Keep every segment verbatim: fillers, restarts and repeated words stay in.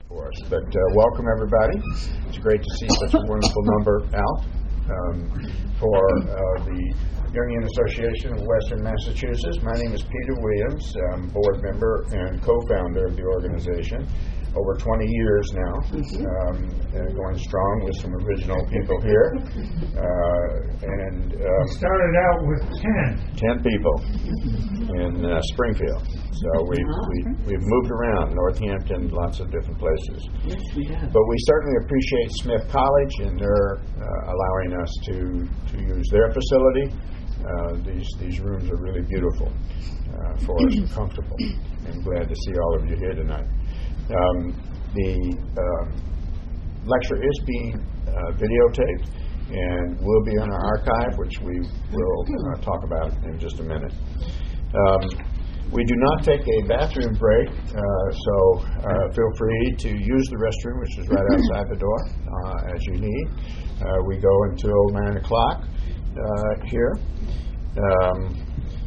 for us. But uh, welcome, everybody. It's great to see such a wonderful number out um, for uh, the Jungian Association of Western Massachusetts. My name is Peter Williams. I'm board member and co-founder of the organization. Over twenty years now, um, and going strong with some original people here. Uh, and um, started out with ten. Ten people in uh, Springfield. So we, we, we've moved around, Northampton, lots of different places. Yes, we have. But we certainly appreciate Smith College and their uh, allowing us to, to use their facility. Uh, these, these rooms are really beautiful uh, for us and comfortable. I'm glad to see all of you here tonight. Um, the um, lecture is being uh, videotaped and will be on our archive, which we will uh, talk about in just a minute. Um, we do not take a bathroom break, uh, so uh, feel free to use the restroom, which is right outside the door, uh, as you need. Uh, we go until nine o'clock uh, here. Um,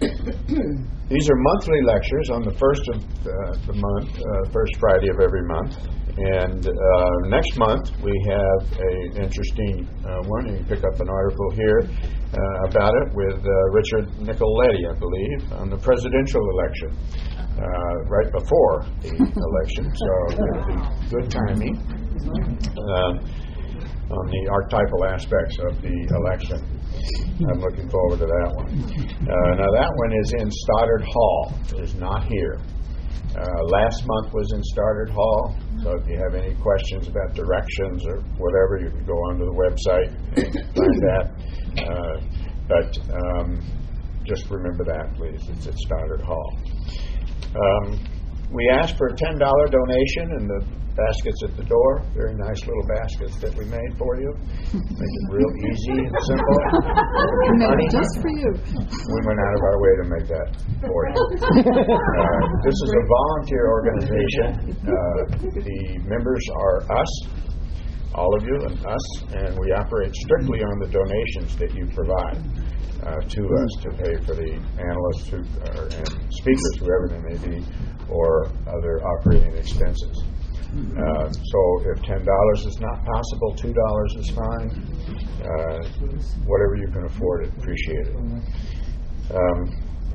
These are monthly lectures on the first of uh, the month, uh, first Friday of every month. And uh, next month we have an interesting uh, one. You can pick up an article here uh, about it with uh, Richard Nicoletti, I believe, on the presidential election, uh, right before the election. So it'll be good timing uh, on the archetypal aspects of the election. I'm looking forward to that one. Uh, now that one is in Stoddard Hall. It is not here. Uh, last month was in Stoddard Hall, so if you have any questions about directions or whatever, you can go onto the website and find that. Uh, but um, just remember that, please. It's at Stoddard Hall. Um, we asked for a ten dollar donation, and the baskets at the door, very nice little baskets that we made for you. Make it real easy and simple. Made just for you. We went out of our way to make that for you. Uh, this is a volunteer organization. Uh, the members are us, all of you and us, and we operate strictly on the donations that you provide uh, to us to pay for the analysts who are, and speakers, whoever they may be, or other operating expenses. Uh, so if ten dollars is not possible, two dollars is fine. Uh, whatever you can afford, it appreciate it. Um,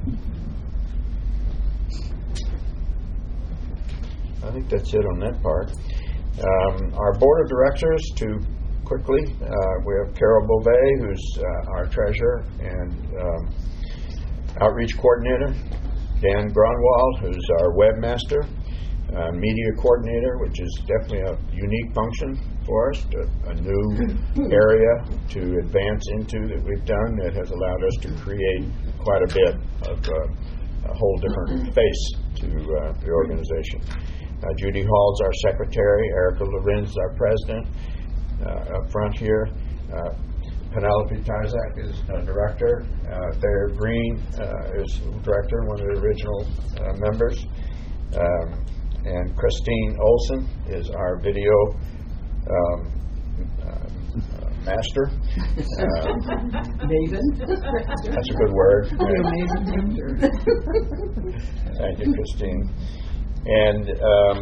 I think that's it on that part. Um, our board of directors, to quickly, uh, we have Carol Beauvais, who's uh, our treasurer and um, outreach coordinator, Dan Gronwald, who's our webmaster, Uh, media coordinator, which is definitely a unique function for us, to, a new area to advance into that we've done that has allowed us to create quite a bit of uh, a whole different face to uh, the organization. Uh, Judy Hall's our secretary, Erica Lorenz is our president uh, up front here. Uh, Penelope Tizak is uh, director. Uh, Thayer Green uh, is director, one of the original uh, members. Um, And Christine Olson is our video um, uh, uh, master. Uh, Maven. That's a good word. Amazing. Thank you, Christine. And um,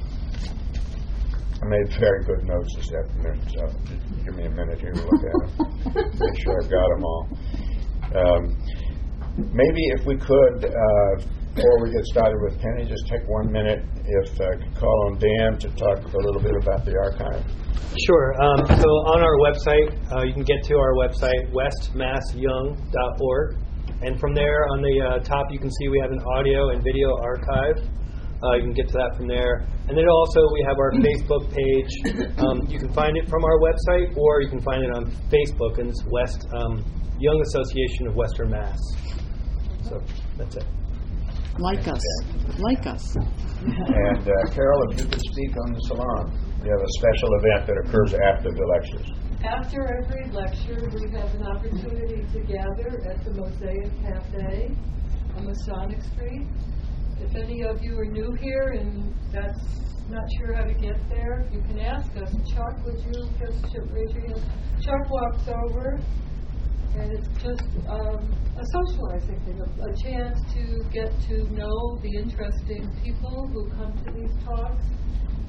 I made very good notes this afternoon, so just give me a minute here to look at them. Make sure I've got them all. Um, maybe if we could, uh, before we get started with Penny, just take one minute if I could call on Dan to talk a little bit about the archive. Sure. Um, so on our website, uh, you can get to our website, west mass young dot org. And from there, on the uh, top, you can see we have an audio and video archive. Uh, you can get to that from there. And then also, we have our Facebook page. Um, you can find it from our website, or you can find it on Facebook, and it's West um, Young Association of Western Mass. So that's it. Like us. Like us. And uh, Carol, if you could speak on the salon. We have a special event that occurs after the lectures. After every lecture, we have an opportunity to gather at the Mosaic Cafe on Masonic Street. If any of you are new here and that's not sure how to get there, you can ask us. Chuck, would you just raise your hand? Chuck walks over. And it's just um, a socializing thing, a, a chance to get to know the interesting people who come to these talks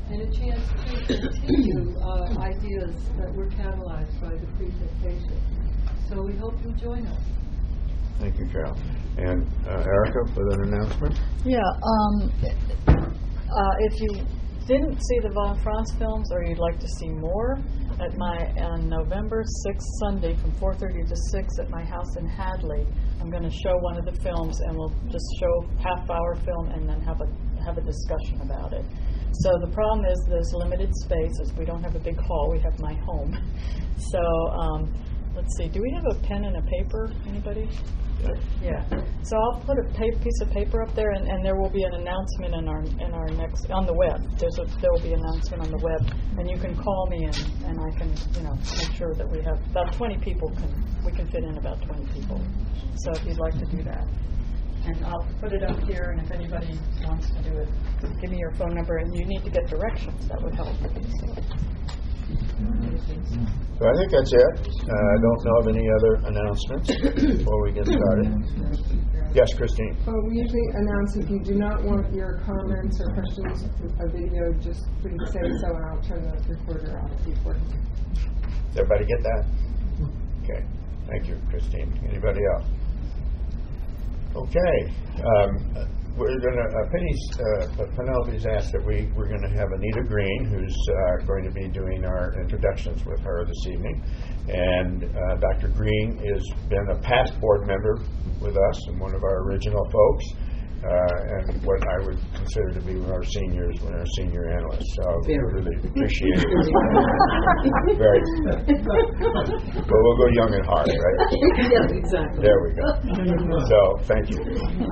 and a chance to continue uh, ideas that were catalyzed by the presentation. So we hope you join us. Thank you, Carol. And uh, Erica, with an announcement? Yeah, um, uh, if you didn't see the Von Franz films or you'd like to see more, at my on November sixth, Sunday from four thirty to six at my house in Hadley, I'm going to show one of the films, and we'll just show half-hour film and then have a have a discussion about it. So the problem is there's limited space, as we don't have a big hall. We have my home. So um, let's see. Do we have a pen and a paper? Anybody? Yeah. So I'll put a pa- piece of paper up there, and, and there will be an announcement in our in our next on the web. There's a, there will be an announcement on the web, and you can call me and, and I can you know make sure that we have about twenty people. Can we can fit in about twenty people. So if you'd like to do that, and I'll put it up here. And if anybody wants to do it, give me your phone number, and you need to get directions. That would help. So. So I think that's it. Uh, I don't know of any other announcements before we get started. Yes, Christine. Well, we usually announce if you do not want your comments or questions a video, just please say so, and I'll turn the recorder off before. Everybody get that? Okay. Thank you, Christine. Anybody else? Okay. Um, we're going to, uh, Penny's, uh, Penelope's asked that we, we're going to have Anita Green, who's uh, going to be doing our introductions with her this evening. And uh, Doctor Green has been a past board member with us and one of our original folks, uh, and what I would consider to be one of our seniors, one of our senior analysts. So we really appreciate it. Very. But we'll go young and hard, right? Yeah, exactly. There we go. So, thank you.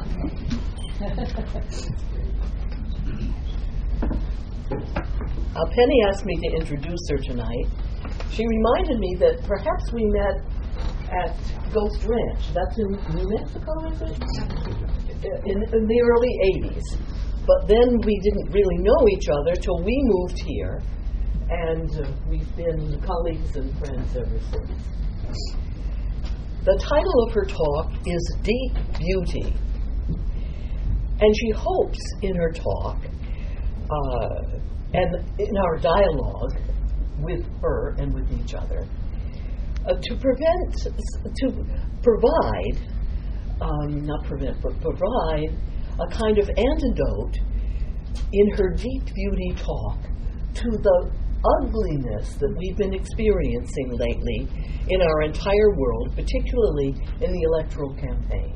Uh, Penny asked me to introduce her tonight. She reminded me that perhaps we met at Ghost Ranch. That's in New Mexico, is it? In, in the early eighties. But then we didn't really know each other till we moved here, and uh, we've been colleagues and friends ever since. The title of her talk is Deep Beauty. And she hopes in her talk uh, and in our dialogue with her and with each other uh, to prevent, to provide, um, not prevent, but provide a kind of antidote in her deep beauty talk to the ugliness that we've been experiencing lately in our entire world, particularly in the electoral campaign.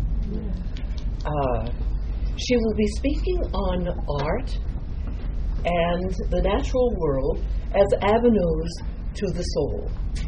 Uh, She will be speaking on art and the natural world as avenues to the soul.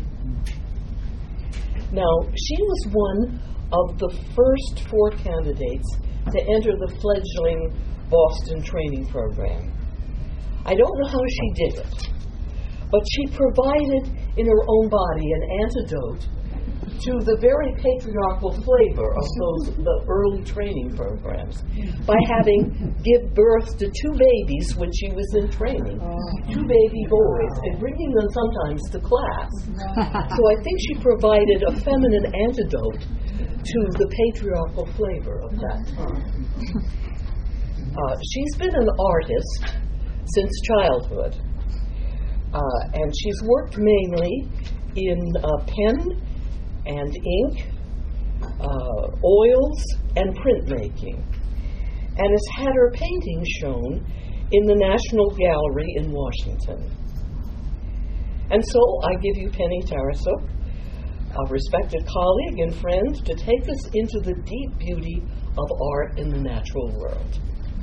Now, she was one of the first four candidates to enter the fledgling Boston training program. I don't know how she did it, but she provided in her own body an antidote to the very patriarchal flavor of those the early training programs by having give birth to two babies when she was in training, two baby boys, and bringing them sometimes to class. So I think she provided a feminine antidote to the patriarchal flavor of that time. Uh, she's been an artist since childhood, uh, and she's worked mainly in uh, pen and ink, uh, oils, and printmaking, and has had her paintings shown in the National Gallery in Washington. And so I give you Penny Tarasuk, a respected colleague and friend, to take us into the deep beauty of art in the natural world.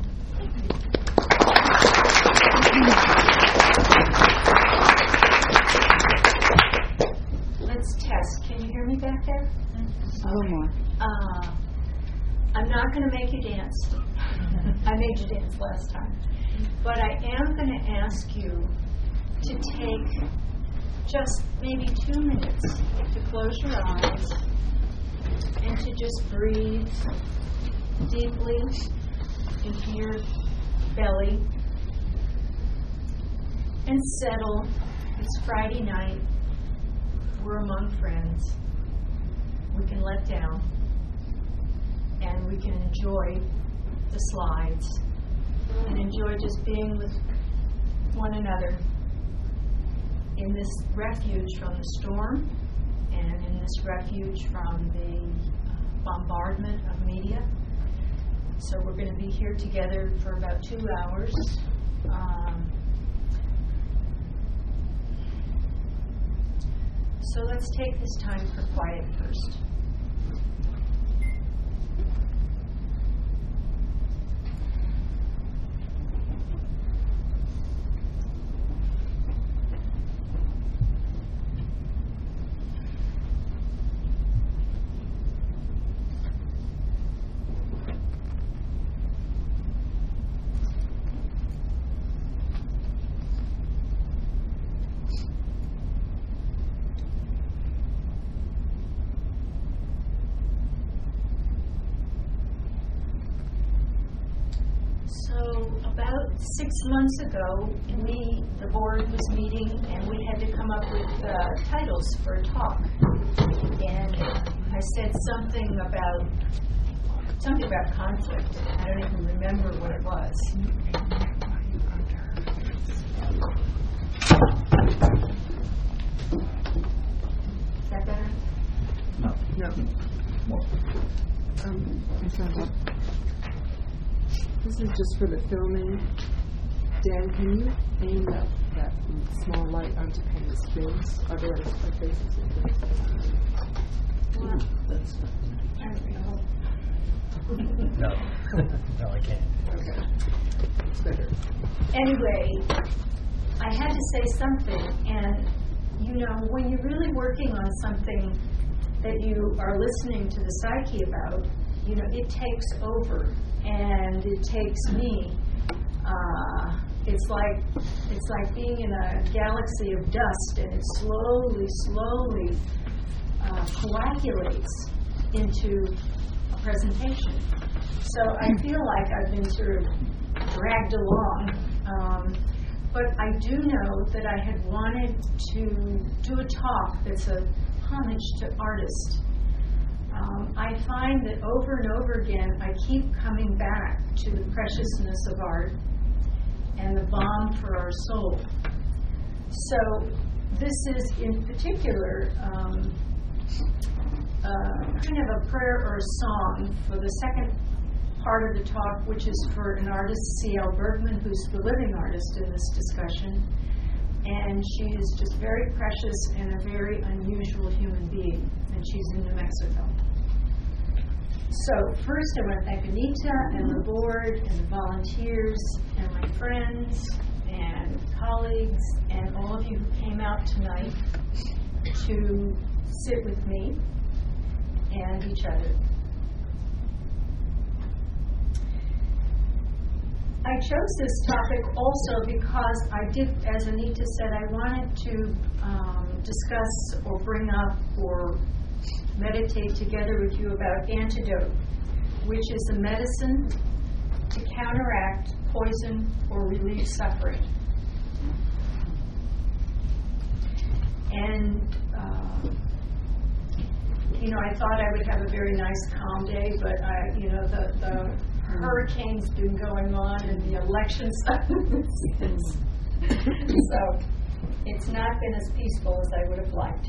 Let's test. Can you hear me back there? A little more. Uh, I'm not going to make you dance. I made you dance last time. But I am going to ask you to take just maybe two minutes to close your eyes and to just breathe deeply into your belly and settle. It's Friday night. We're among friends. We can let down and we can enjoy the slides and enjoy just being with one another in this refuge from the storm and in this refuge from the uh, bombardment of media. So we're going to be here together for about two hours. Um, so let's take this time for quiet first. Six months ago, we, the board was meeting, and we had to come up with uh, titles for a talk. And I said something about something about conflict. I don't even remember what it was. Is that better? No. No. Um, I found it. This is just for the filming. Dan, can you aim that, that small light onto Penny's face? Are there are faces in there? Wow. That's No. No, I can't. Okay. It's better. Anyway, I had to say something, and you know, when you're really working on something that you are listening to the psyche about, you know, it takes over, and it takes me. Uh, it's like it's like being in a galaxy of dust, and it slowly, slowly uh, coagulates into a presentation. So I feel like I've been sort of dragged along, um, but I do know that I had wanted to do a talk that's a homage to artists. Um, I find that over and over again, I keep coming back to the preciousness of art and the balm for our soul. So this is in particular um, uh, kind of a prayer or a song for the second part of the talk, which is for an artist, C L Bergman, who's the living artist in this discussion. And she is just very precious and a very unusual human being, and she's in New Mexico. So first I want to thank Anita and the board and the volunteers and my friends and colleagues and all of you who came out tonight to sit with me and each other. I chose this topic also because I did, as Anita said, I wanted to um, discuss or bring up or meditate together with you about antidote, which is a medicine to counteract poison or relieve suffering. And, uh, you know, I thought I would have a very nice calm day, but, I, you know, the, the hurricane's been going on and the election stuff. So it's not been as peaceful as I would have liked.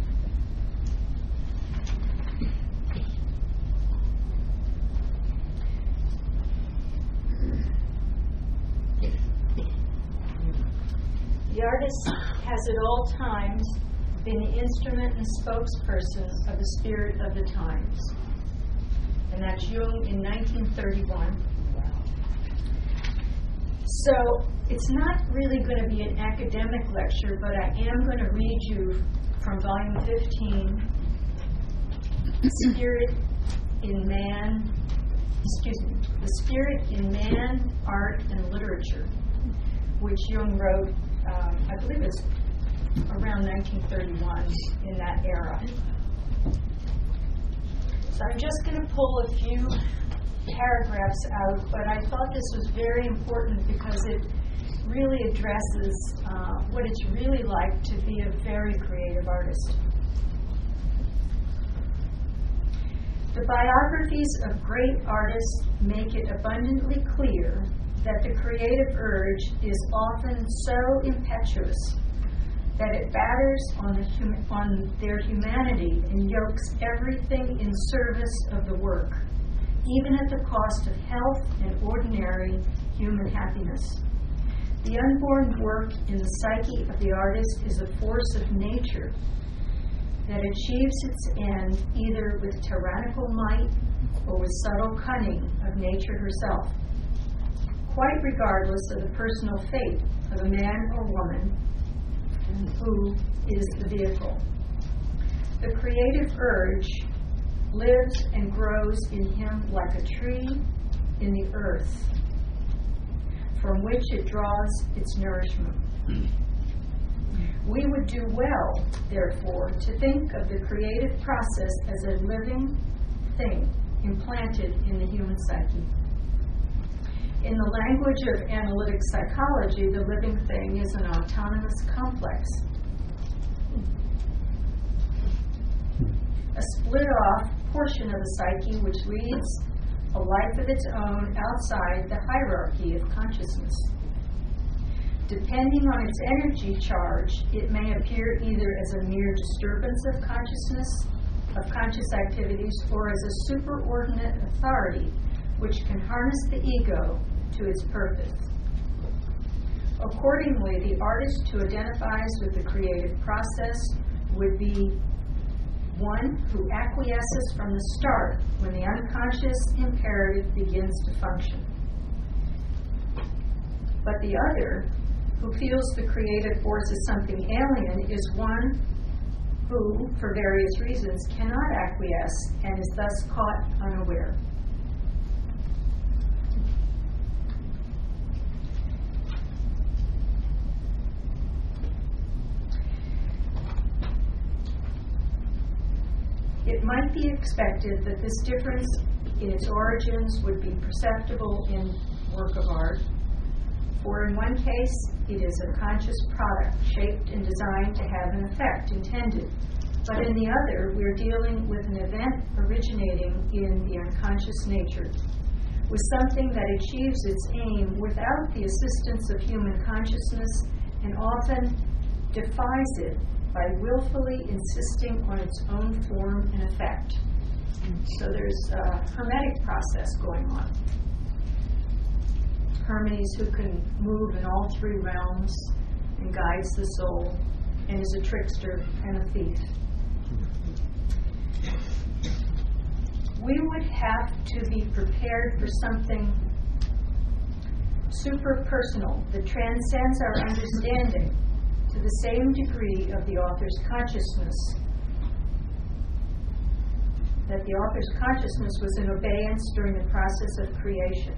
The artist has at all times been the instrument and spokesperson of the spirit of the times. And that's Jung in nineteen thirty-one. So it's not really going to be an academic lecture, but I am going to read you from volume fifteen, Spirit in Man, excuse me, The Spirit in Man, Art, and Literature, which Jung wrote, um, I believe it's around nineteen thirty-one, in that era. So I'm just going to pull a few paragraphs out, but I thought this was very important because it really addresses uh, what it's really like to be a very creative artist. The biographies of great artists make it abundantly clear that the creative urge is often so impetuous that it batters on, the hum- on their humanity and yokes everything in service of the work, even at the cost of health and ordinary human happiness. The unborn work in the psyche of the artist is a force of nature that achieves its end either with tyrannical might or with subtle cunning of nature herself, quite regardless of the personal fate of a man or woman who is the vehicle. The creative urge lives and grows in him like a tree in the earth, from which it draws its nourishment. We would do well, therefore, to think of the creative process as a living thing implanted in the human psyche. In the language of analytic psychology, the living thing is an autonomous complex, a split-off portion of the psyche which leads a life of its own outside the hierarchy of consciousness. Depending on its energy charge, it may appear either as a mere disturbance of consciousness, of conscious activities, or as a superordinate authority which can harness the ego to its purpose. Accordingly, the artist who identifies with the creative process would be one who acquiesces from the start when the unconscious imperative begins to function. But the other, who feels the creative force as something alien, is one who, for various reasons, cannot acquiesce and is thus caught unaware. It might be expected that this difference in its origins would be perceptible in work of art, for in one case it is a conscious product shaped and designed to have an effect intended, but in the other we're dealing with an event originating in the unconscious nature, with something that achieves its aim without the assistance of human consciousness and often defies it by willfully insisting on its own form and effect. So there's a hermetic process going on. Hermes, who can move in all three realms and guides the soul, and is a trickster and a thief. We would have to be prepared for something super personal that transcends our understanding to the same degree of the author's consciousness, that the author's consciousness was in abeyance during the process of creation.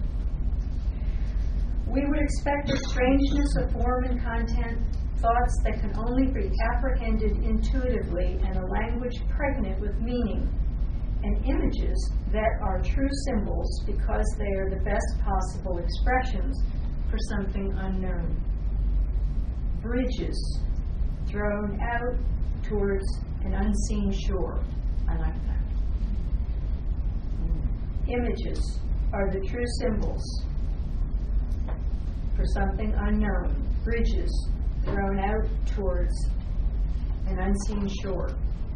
We would expect a strangeness of form and content, thoughts that can only be apprehended intuitively, and a language pregnant with meaning, and images that are true symbols because they are the best possible expressions for something unknown. Bridges thrown out towards an unseen shore. I like that. Images are the true symbols for something unknown. Bridges thrown out towards an unseen shore.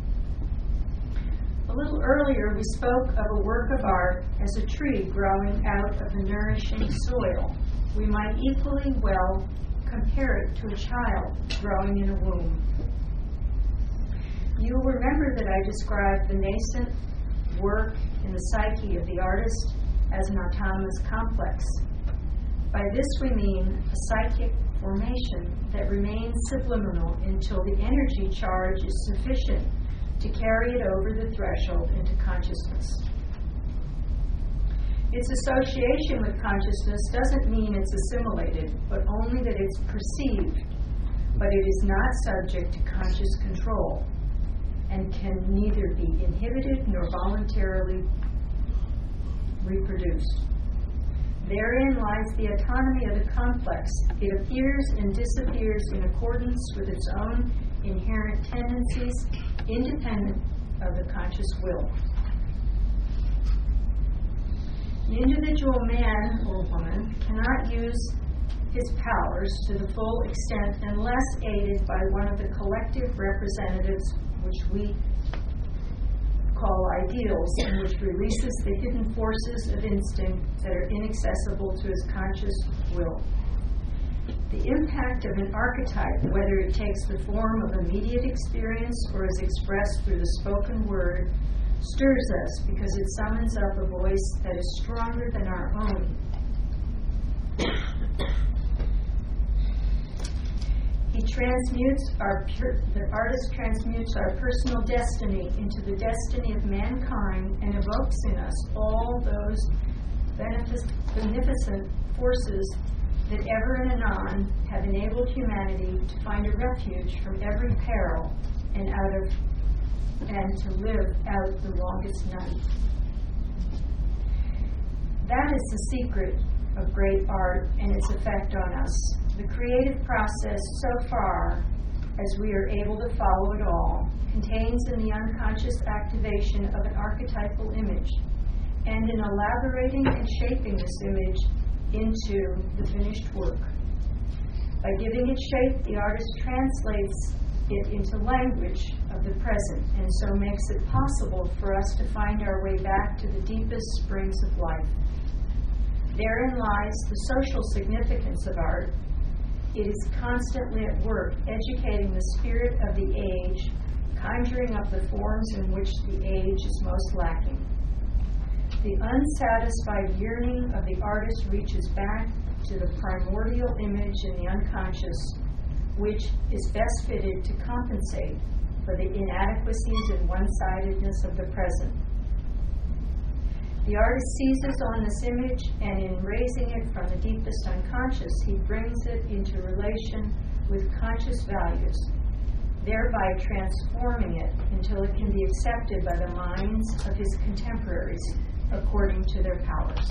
A little earlier, we spoke of a work of art as a tree growing out of the nourishing soil. We might equally well compare it to a child growing in a womb. You'll remember that I described the nascent work in the psyche of the artist as an autonomous complex. By this we mean a psychic formation that remains subliminal until the energy charge is sufficient to carry it over the threshold into consciousness. Its association with consciousness doesn't mean it's assimilated, but only that it's perceived, but it is not subject to conscious control and can neither be inhibited nor voluntarily reproduced. Therein lies the autonomy of the complex. It appears and disappears in accordance with its own inherent tendencies, independent of the conscious will. An individual man or woman cannot use his powers to the full extent unless aided by one of the collective representatives, which we call ideals, and which releases the hidden forces of instinct that are inaccessible to his conscious will. The impact of an archetype, whether it takes the form of immediate experience or is expressed through the spoken word, stirs us because it summons up a voice that is stronger than our own. He transmutes our pur- the artist transmutes our personal destiny into the destiny of mankind and evokes in us all those benefic- beneficent forces that ever and anon have enabled humanity to find a refuge from every peril and out of and to live out the longest night. That is the secret of great art and its effect on us. The creative process, so far as we are able to follow it all, contains in the unconscious activation of an archetypal image, and in elaborating and shaping this image into the finished work. By giving it shape, the artist translates it into language of the present, and so makes it possible for us to find our way back to the deepest springs of life. Therein lies the social significance of art. It is constantly at work, educating the spirit of the age, conjuring up the forms in which the age is most lacking. The unsatisfied yearning of the artist reaches back to the primordial image in the unconscious, which is best fitted to compensate for the inadequacies and one-sidedness of the present. The artist seizes on this image, and in raising it from the deepest unconscious, he brings it into relation with conscious values, thereby transforming it until it can be accepted by the minds of his contemporaries according to their powers.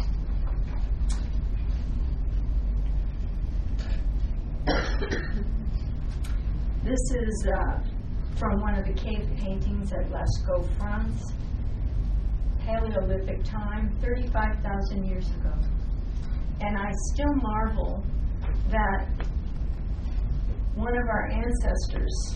This is uh, from one of the cave paintings at Lascaux, France, Paleolithic time, thirty-five thousand years ago. And I still marvel that one of our ancestors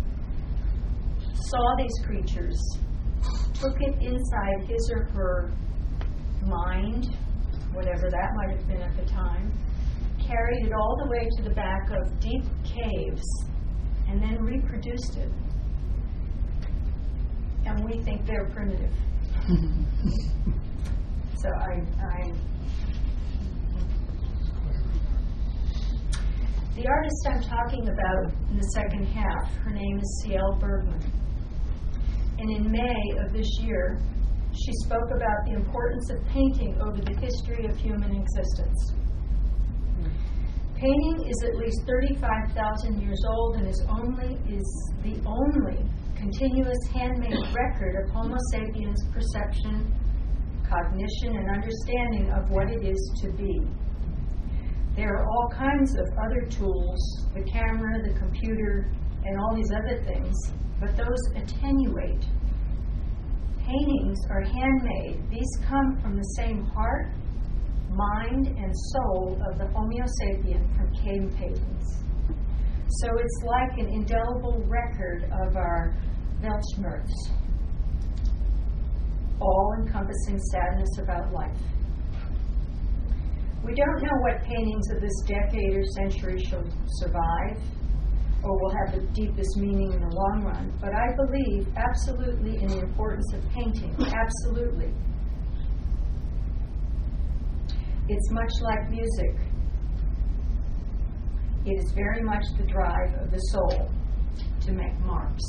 saw these creatures, took it inside his or her mind, whatever that might have been at the time, carried it all the way to the back of deep caves, and then reproduced it. And we think they're primitive. So I, I, the artist I'm talking about in the second half, her name is C L Bergman. And in May of this year, she spoke about the importance of painting over the history of human existence. Painting is at least thirty-five thousand years old and is only is the only continuous handmade record of Homo sapiens' perception, cognition, and understanding of what it is to be. There are all kinds of other tools, the camera, the computer, and all these other things, but those attenuate. Paintings are handmade. These come from the same heart, mind, and soul of the Homo sapien from cave paintings. So it's like an indelible record of our Weltschmerz, all-encompassing sadness about life. We don't know what paintings of this decade or century shall survive or will have the deepest meaning in the long run, but I believe absolutely in the importance of painting, absolutely. It's much like music. It is very much the drive of the soul to make marks.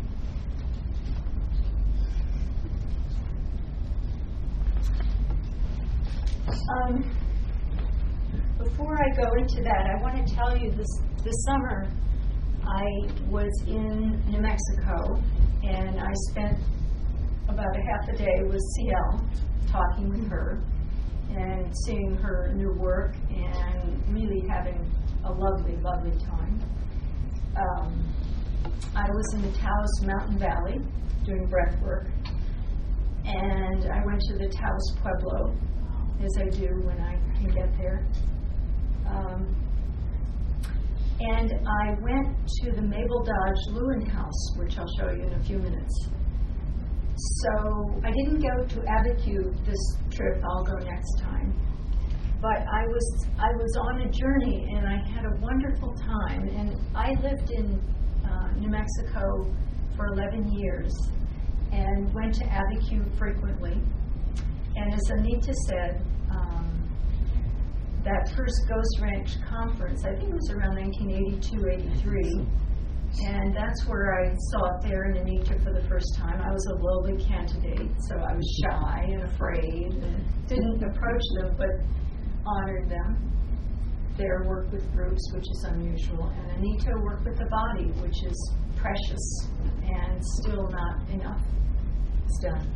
Um, before I go into that, I want to tell you this, this summer I was in New Mexico, and I spent about a half a day with C L talking with her and seeing her new work and really having a lovely, lovely time. Um, I was in the Taos Mountain Valley doing breath work, and I went to the Taos Pueblo as I do when I can get there. Um, and I went to the Mabel Dodge Lewin House, which I'll show you in a few minutes. So I didn't go to Abiquiu this trip. I'll go next time. But I was I was on a journey, and I had a wonderful time. And I lived in uh, New Mexico for eleven years and went to Abiquiu frequently. And as Anita said, um, that first Ghost Ranch conference, I think it was around nineteen eighty-two, eighty-three, and that's where I saw Theron and Anita for the first time. I was a lowly candidate, so I was shy and afraid and didn't approach them, but honored them. Their work with groups, which is unusual, and Anita worked with the body, which is precious and still not enough. It's done.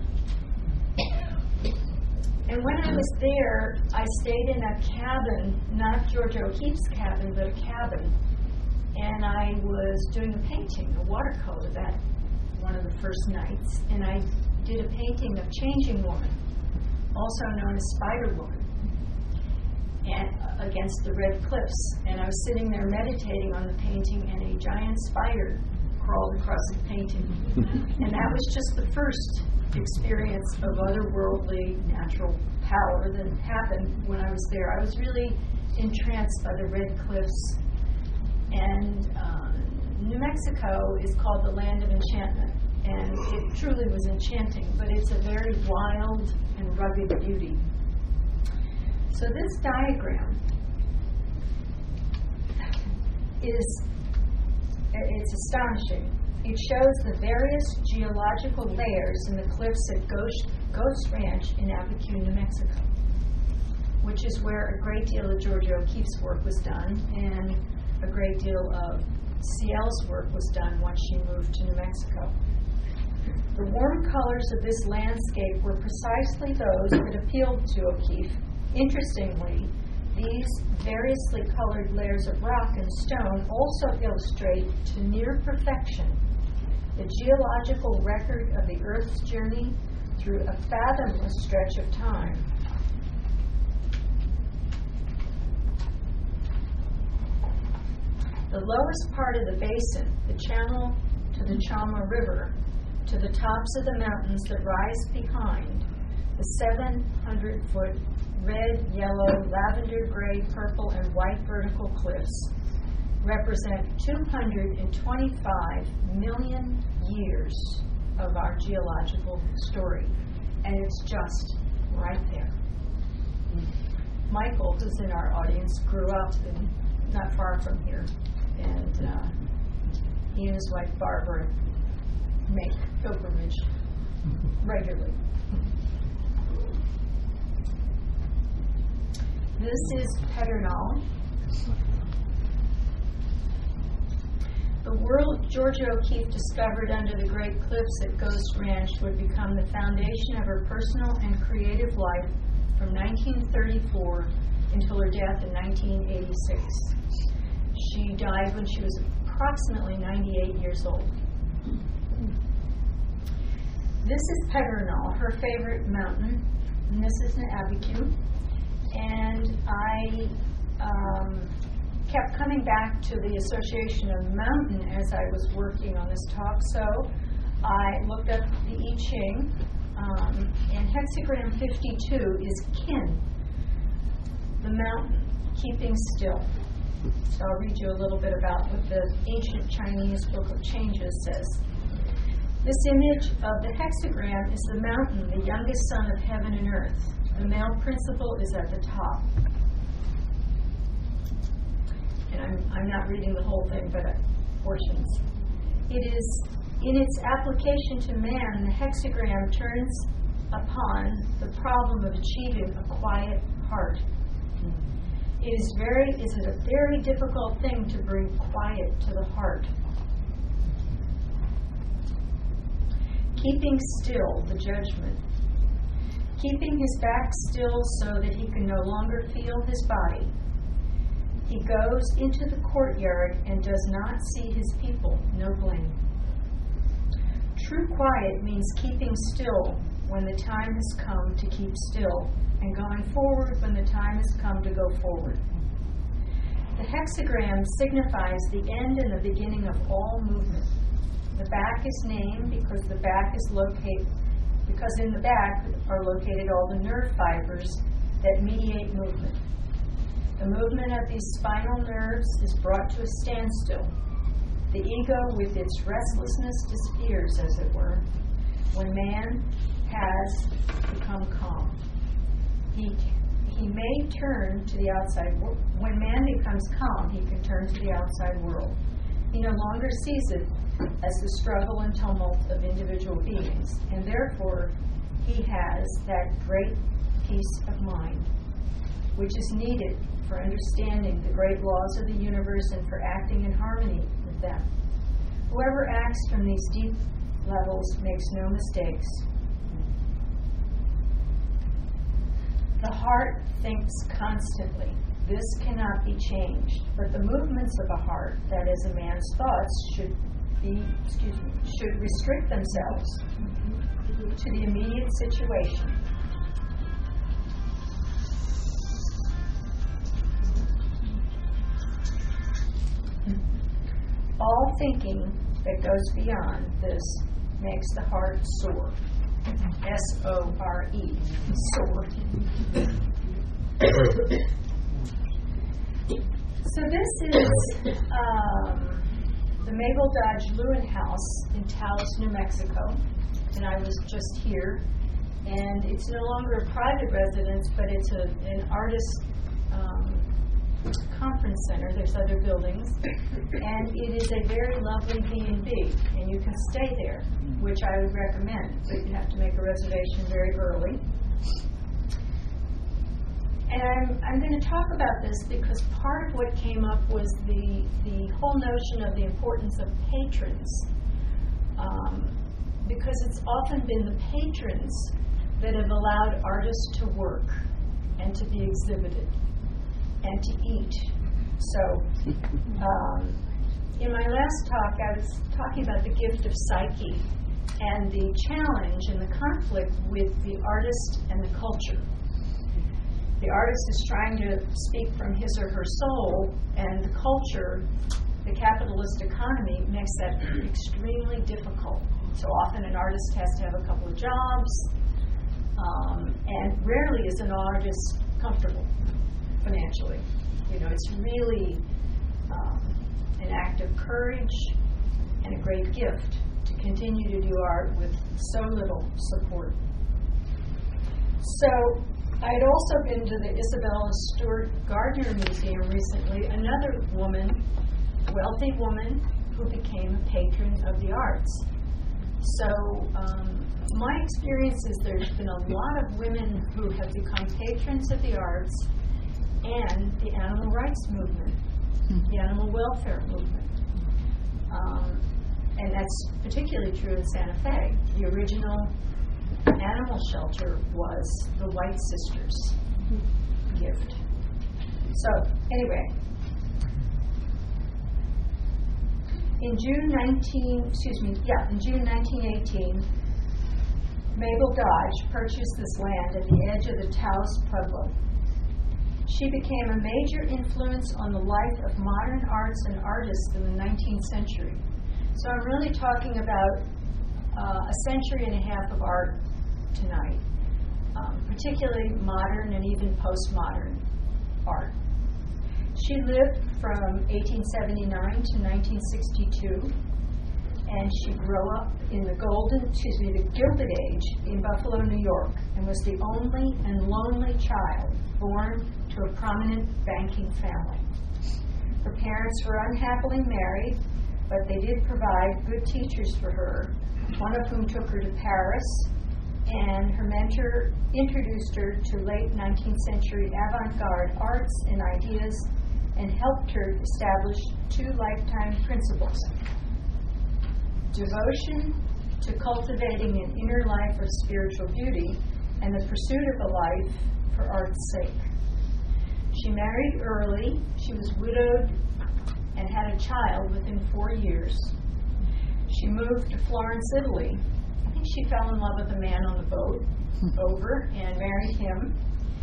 And when I was there, I stayed in a cabin, not George O'Keeffe's cabin, but a cabin. And I was doing a painting, a watercolor, that one of the first nights. And I did a painting of Changing Woman, also known as Spider Woman, and uh, against the red cliffs. And I was sitting there meditating on the painting, and a giant spider crawled across the painting. And that was just the first experience of otherworldly natural power that happened when I was there. I was really entranced by the red cliffs. And uh, New Mexico is called the land of enchantment, and it truly was enchanting, but it's a very wild and rugged beauty. So this diagram is, it's astonishing. It shows the various geological layers in the cliffs at Ghost, Ghost Ranch in Abiquiu, New Mexico, which is where a great deal of Georgia O'Keeffe's work was done, and a great deal of C L's work was done once she moved to New Mexico. The warm colors of this landscape were precisely those that appealed to O'Keeffe. Interestingly, these variously colored layers of rock and stone also illustrate to near perfection the geological record of the Earth's journey through a fathomless stretch of time. The lowest part of the basin, the channel to the Chama River, to the tops of the mountains that rise behind, the seven hundred foot red, yellow, lavender, gray, purple, and white vertical cliffs represent two hundred twenty-five million years of our geological story. And it's just right there. Michael, who's in our audience, grew up in, not far from here. And uh, he and his wife Barbara make pilgrimage regularly. This is Pedernal. The world Georgia O'Keeffe discovered under the Great Cliffs at Ghost Ranch would become the foundation of her personal and creative life from nineteen thirty-four until her death in nineteen eighty-six. She died when she was approximately ninety-eight years old. This is Pedernal, her favorite mountain, and this is in Abiquiu. And I um, kept coming back to the association of mountain as I was working on this talk, so I looked up the I Ching, um, and hexagram fifty-two is kin, the mountain, keeping still. So I'll read you a little bit about what the ancient Chinese Book of Changes says. This image of the hexagram is the mountain, the youngest son of heaven and earth. The male principle is at the top. And I'm, I'm not reading the whole thing, but uh, portions. It is, in its application to man, the hexagram turns upon the problem of achieving a quiet heart. It is very, is it a very difficult thing to bring quiet to the heart. Keeping still, the judgment. Keeping his back still so that he can no longer feel his body. He goes into the courtyard and does not see his people, no blame. True quiet means keeping still when the time has come to keep still, and going forward when the time has come to go forward. The hexagram signifies the end and the beginning of all movement. The back is named because the back is located because in the back are located all the nerve fibers that mediate movement. The movement of these spinal nerves is brought to a standstill. The ego, with its restlessness, disappears, as it were, when man has become calm. He he may turn to the outside world. When man becomes calm, he can turn to the outside world. He no longer sees it as the struggle and tumult of individual beings, and therefore he has that great peace of mind, which is needed for understanding the great laws of the universe and for acting in harmony with them. Whoever acts from these deep levels makes no mistakes. The heart thinks constantly. This cannot be changed, but the movements of a heart, that is a man's thoughts, should be, excuse me, should restrict themselves to the immediate situation. All thinking that goes beyond this makes the heart soar. S O R E, soar. So this is um, the Mabel Dodge Lewin House in Taos, New Mexico, and I was just here. And it's no longer a private residence, but it's a, an artist um, conference center. There's other buildings, and it is a very lovely B and B, and you can stay there, which I would recommend, but you have to make a reservation very early. And I'm, I'm going to talk about this because part of what came up was the, the whole notion of the importance of patrons, um, because it's often been the patrons that have allowed artists to work and to be exhibited and to eat. So, um, in my last talk, I was talking about the gift of psyche and the challenge and the conflict with the artist and the culture. The artist is trying to speak from his or her soul, and the culture, the capitalist economy, makes that extremely difficult. So often an artist has to have a couple of jobs, um, and rarely is an artist comfortable financially. You know, it's really um, an act of courage and a great gift to continue to do art with so little support. So I had also been to the Isabella Stewart Gardner Museum recently, another woman, wealthy woman, who became a patron of the arts. So um, my experience is there's been a lot of women who have become patrons of the arts and the animal rights movement, mm-hmm. the animal welfare movement. Um, and that's particularly true in Santa Fe. The original animal shelter was the White Sisters' mm-hmm. gift. So, anyway, in June nineteen, excuse me, yeah, in June nineteen eighteen, Mabel Dodge purchased this land at the edge of the Taos Pueblo. She became a major influence on the life of modern arts and artists in the nineteenth century. So I'm really talking about uh, a century and a half of art tonight, um, particularly modern and even postmodern art. She lived from eighteen seventy-nine to nineteen sixty-two, and she grew up in the golden, excuse me, the Gilded Age in Buffalo, New York, and was the only and lonely child born to a prominent banking family. Her parents were unhappily married, but they did provide good teachers for her, one of whom took her to Paris, and her mentor introduced her to late nineteenth century avant-garde arts and ideas and helped her establish two lifetime principles: devotion to cultivating an inner life of spiritual beauty and the pursuit of a life for art's sake. She married early. She was widowed and had a child within four years. She moved to Florence, Italy. I think she fell in love with a man on the boat over and married him.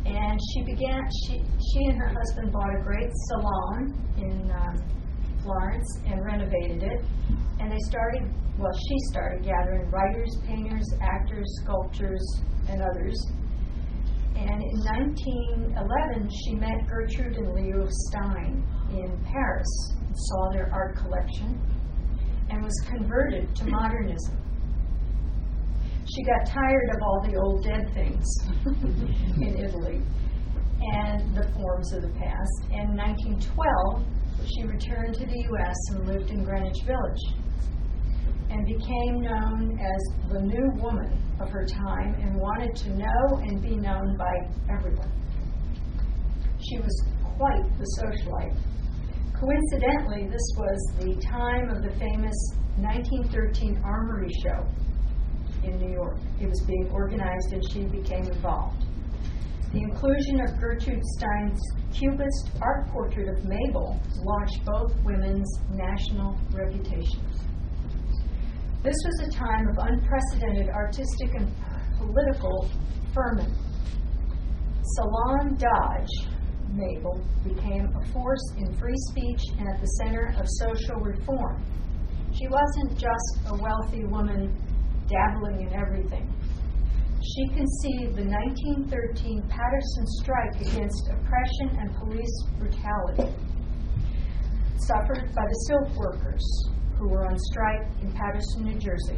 And she began, she, she and her husband bought a great salon in um, Florence and renovated it. And they started, well, she started gathering writers, painters, actors, sculptors, and others. And in nineteen eleven, she met Gertrude and Leo Stein in Paris, and saw their art collection, and was converted to modernism. She got tired of all the old dead things in Italy and the forms of the past. And in nineteen twelve, she returned to the U S and lived in Greenwich Village and became known as the new woman of her time and wanted to know and be known by everyone. She was quite the socialite. Coincidentally, this was the time of the famous nineteen thirteen Armory Show in New York. It was being organized and she became involved. The inclusion of Gertrude Stein's Cubist art portrait of Mabel launched both women's national reputations. This was a time of unprecedented artistic and political ferment. Salon Dodge, Mabel, became a force in free speech and at the center of social reform. She wasn't just a wealthy woman dabbling in everything. She conceived the nineteen thirteen Patterson strike against oppression and police brutality, suffered by the silk workers who were on strike in Patterson, New Jersey.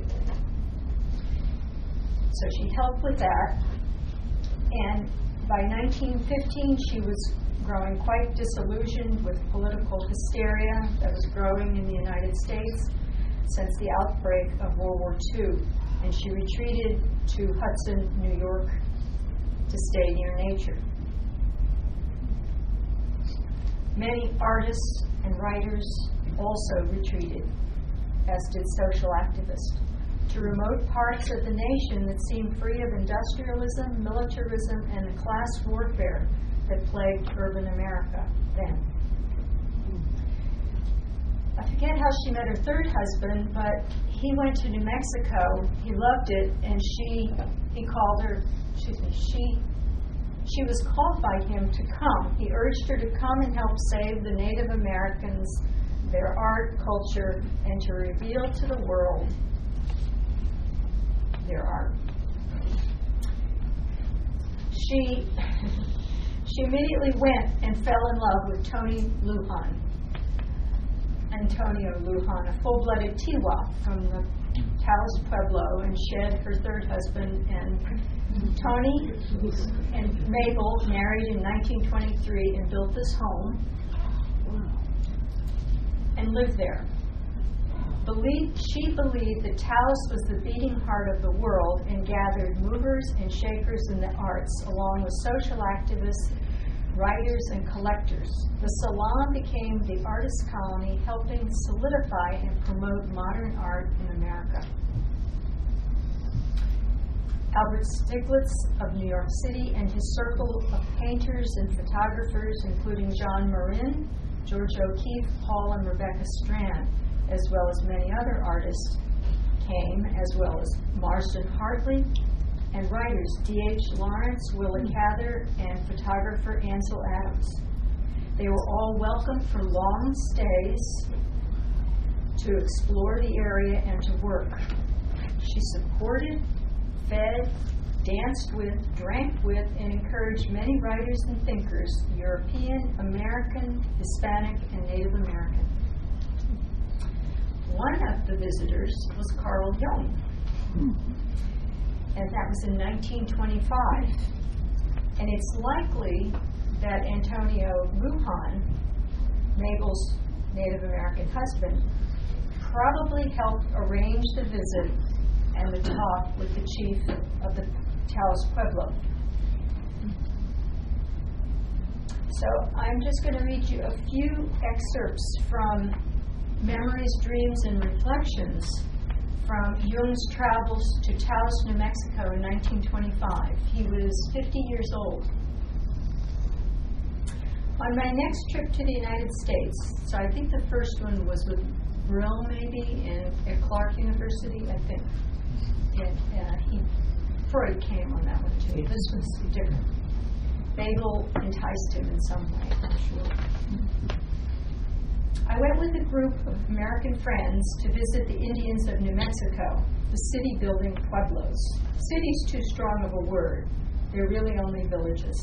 So she helped with that, and by nineteen fifteen she was growing quite disillusioned with political hysteria that was growing in the United States since the outbreak of World War Two, and she retreated to Hudson, New York, to stay near nature. Many artists and writers also retreated, as did social activists, to remote parts of the nation that seemed free of industrialism, militarism, and the class warfare that plagued urban America then. I forget how she met her third husband, but he went to New Mexico. He loved it, and she, he called her, excuse me, she, she was called by him to come. He urged her to come and help save the Native Americans, their art, culture, and to reveal to the world their art. She, she immediately went and fell in love with Tony Lujan. Antonio Lujan, a full-blooded Tiwa from the Taos Pueblo, and shed her third husband. And Tony and Mabel married in nineteen twenty-three and built this home and lived there. Believed, she believed that Taos was the beating heart of the world and gathered movers and shakers in the arts, along with social activists, writers, and collectors. The salon became the artist colony, helping solidify and promote modern art in America. Albert Stiglitz of New York City and his circle of painters and photographers, including John Marin, George O'Keeffe, Paul and Rebecca Strand, as well as many other artists, came, as well as Marsden Hartley, and writers D H Lawrence, Willa Cather, and photographer Ansel Adams. They were all welcome for long stays to explore the area and to work. She supported, fed, danced with, drank with, and encouraged many writers and thinkers, European, American, Hispanic, and Native American. One of the visitors was Carl Jung, and that was in nineteen twenty-five. And it's likely that Antonio Lujan, Mabel's Native American husband, probably helped arrange the visit and the talk with the chief of the Taos Pueblo. So I'm just going to read you a few excerpts from Memories, Dreams, and Reflections from Jung's travels to Taos, New Mexico in nineteen twenty-five. He was fifty years old. On my next trip to the United States, so I think the first one was with Brill maybe in, at Clark University, I think. And, uh, he, Freud came on that one too. This was different. Babel enticed him in some way, I'm sure. I went with a group of American friends to visit the Indians of New Mexico, the city-building pueblos. City's too strong of a word. They're really only villages.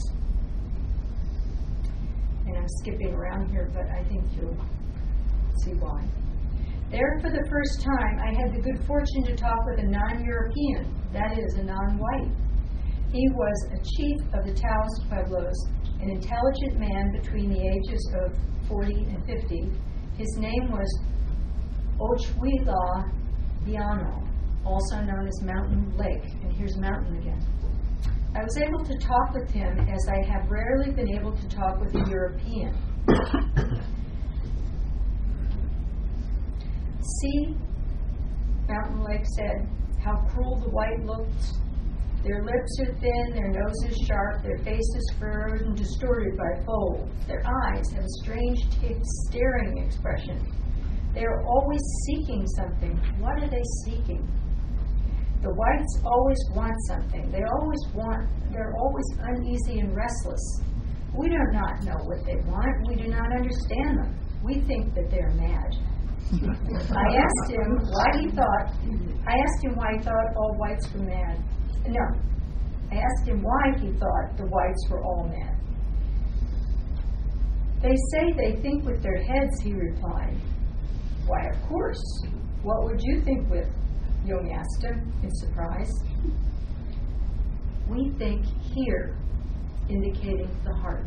And I'm skipping around here, but I think you'll see why. There, for the first time, I had the good fortune to talk with a non-European, that is, a non-white. He was a chief of the Taos Pueblos, an intelligent man between the ages of forty and fifty. His name was Ochwila Biano, also known as Mountain Lake. And here's Mountain again. I was able to talk with him as I have rarely been able to talk with a European. See, Mountain Lake said, how cruel the white looks. Their lips are thin, their noses sharp, their faces furrowed and distorted by folds. Their eyes have a strange, t- staring expression. They are always seeking something. What are they seeking? The whites always want something. They always want, they're always uneasy and restless. We do not know what they want. We do not understand them. We think that they're mad. I asked him why he thought, I asked him why he thought all whites were mad. No, I asked him why he thought the whites were all mad. They say they think with their heads, he replied. Why, of course. What would you think with? Jung asked him in surprise. We think here, indicating the heart.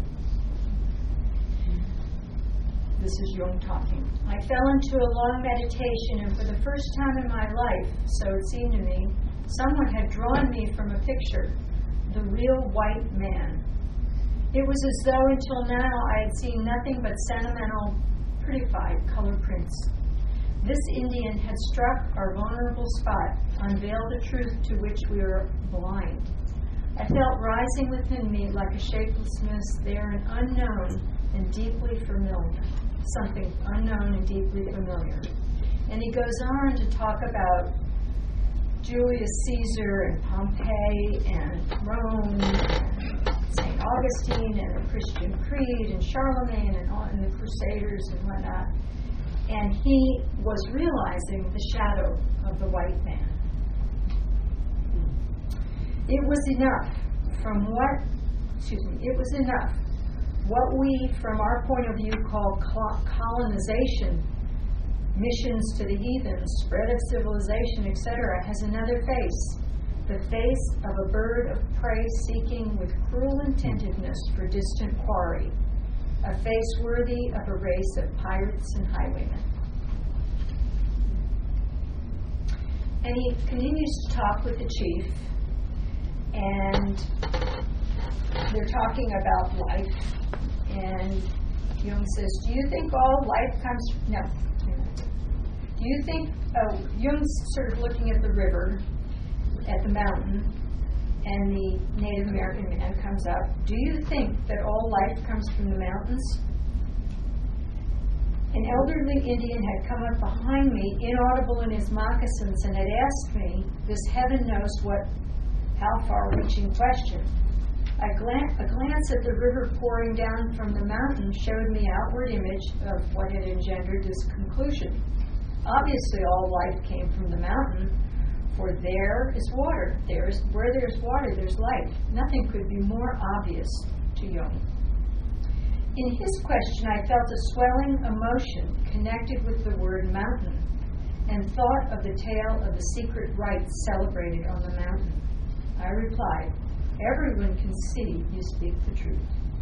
This is Jung talking. I fell into a long meditation, and for the first time in my life, so it seemed to me, someone had drawn me from a picture, the real white man. It was as though until now I had seen nothing but sentimental, prettified color prints. This Indian had struck our vulnerable spot, unveiled a truth to which we were blind. I felt rising within me like a shapelessness there, an unknown and deeply familiar. Something unknown and deeply familiar. And he goes on to talk about Julius Caesar and Pompeii and Rome and Saint Augustine and the Christian Creed and Charlemagne and, all, and the Crusaders and whatnot. And he was realizing the shadow of the white man. It was enough from what, excuse me, it was enough. What we, from our point of view, call colonization, missions to the heathens, spread of civilization, et cetera, has another face, the face of a bird of prey seeking with cruel intentiveness for distant quarry, a face worthy of a race of pirates and highwaymen. And he continues to talk with the chief, and they're talking about life. And Jung says, do you think all life comes from, no. Do you think, oh, Jung's sort of looking at the river, at the mountain, and the Native American man comes up. Do you think that all life comes from the mountains? An elderly Indian had come up behind me, inaudible in his moccasins, and had asked me this heaven knows what, how far-reaching question. A, glan- a glance at the river pouring down from the mountain showed me outward image of what had engendered this conclusion. Obviously, all life came from the mountain, for there is water. There is, where there's water, there's life. Nothing could be more obvious to Jung. In his question, I felt a swelling emotion connected with the word mountain, and thought of the tale of the secret rites celebrated on the mountain. I replied, everyone can see you speak the truth.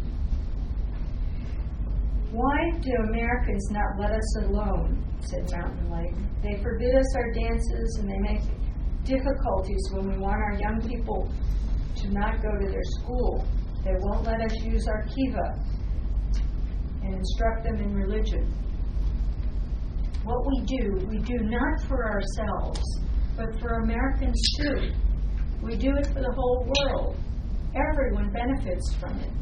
Why do Americans not let us alone, said Mountain Lake. They forbid us our dances, and they make difficulties when we want our young people to not go to their school. They won't let us use our kiva and instruct them in religion. What we do, we do not for ourselves, but for Americans too. We do it for the whole world. Everyone benefits from it.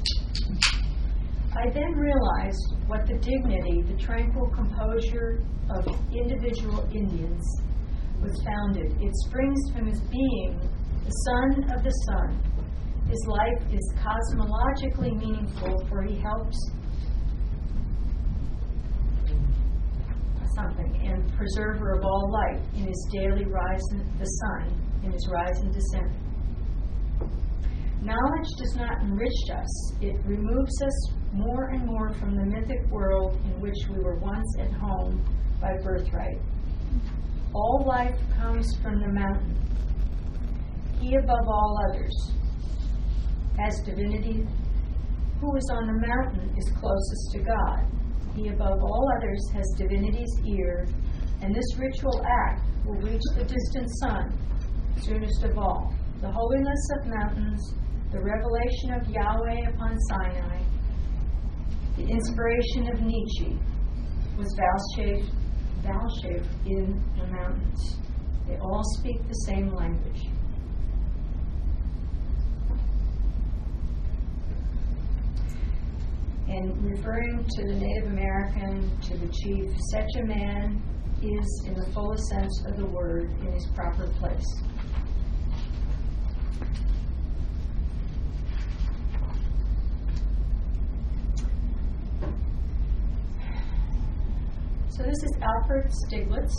I then realized what the dignity, the tranquil composure of individual Indians was founded. It springs from his being the son of the sun, His life is cosmologically meaningful, for he helps something, and preserver of all light in his daily rise, in the sun, in his rise and descent. Knowledge does not enrich us. It removes us more and more from the mythic world in which we were once at home by birthright. All life comes from the mountain. He above all others. As divinity, who is on the mountain is closest to God. He above all others has divinity's ear, and this ritual act will reach the distant sun, soonest of all. The holiness of mountains, the revelation of Yahweh upon Sinai, the inspiration of Nietzsche was vouchsafed, vouchsafed in the mountains. They all speak the same language. And referring to the Native American, to the chief, such a man is, in the fullest sense of the word, in his proper place. So this is Alfred Stieglitz.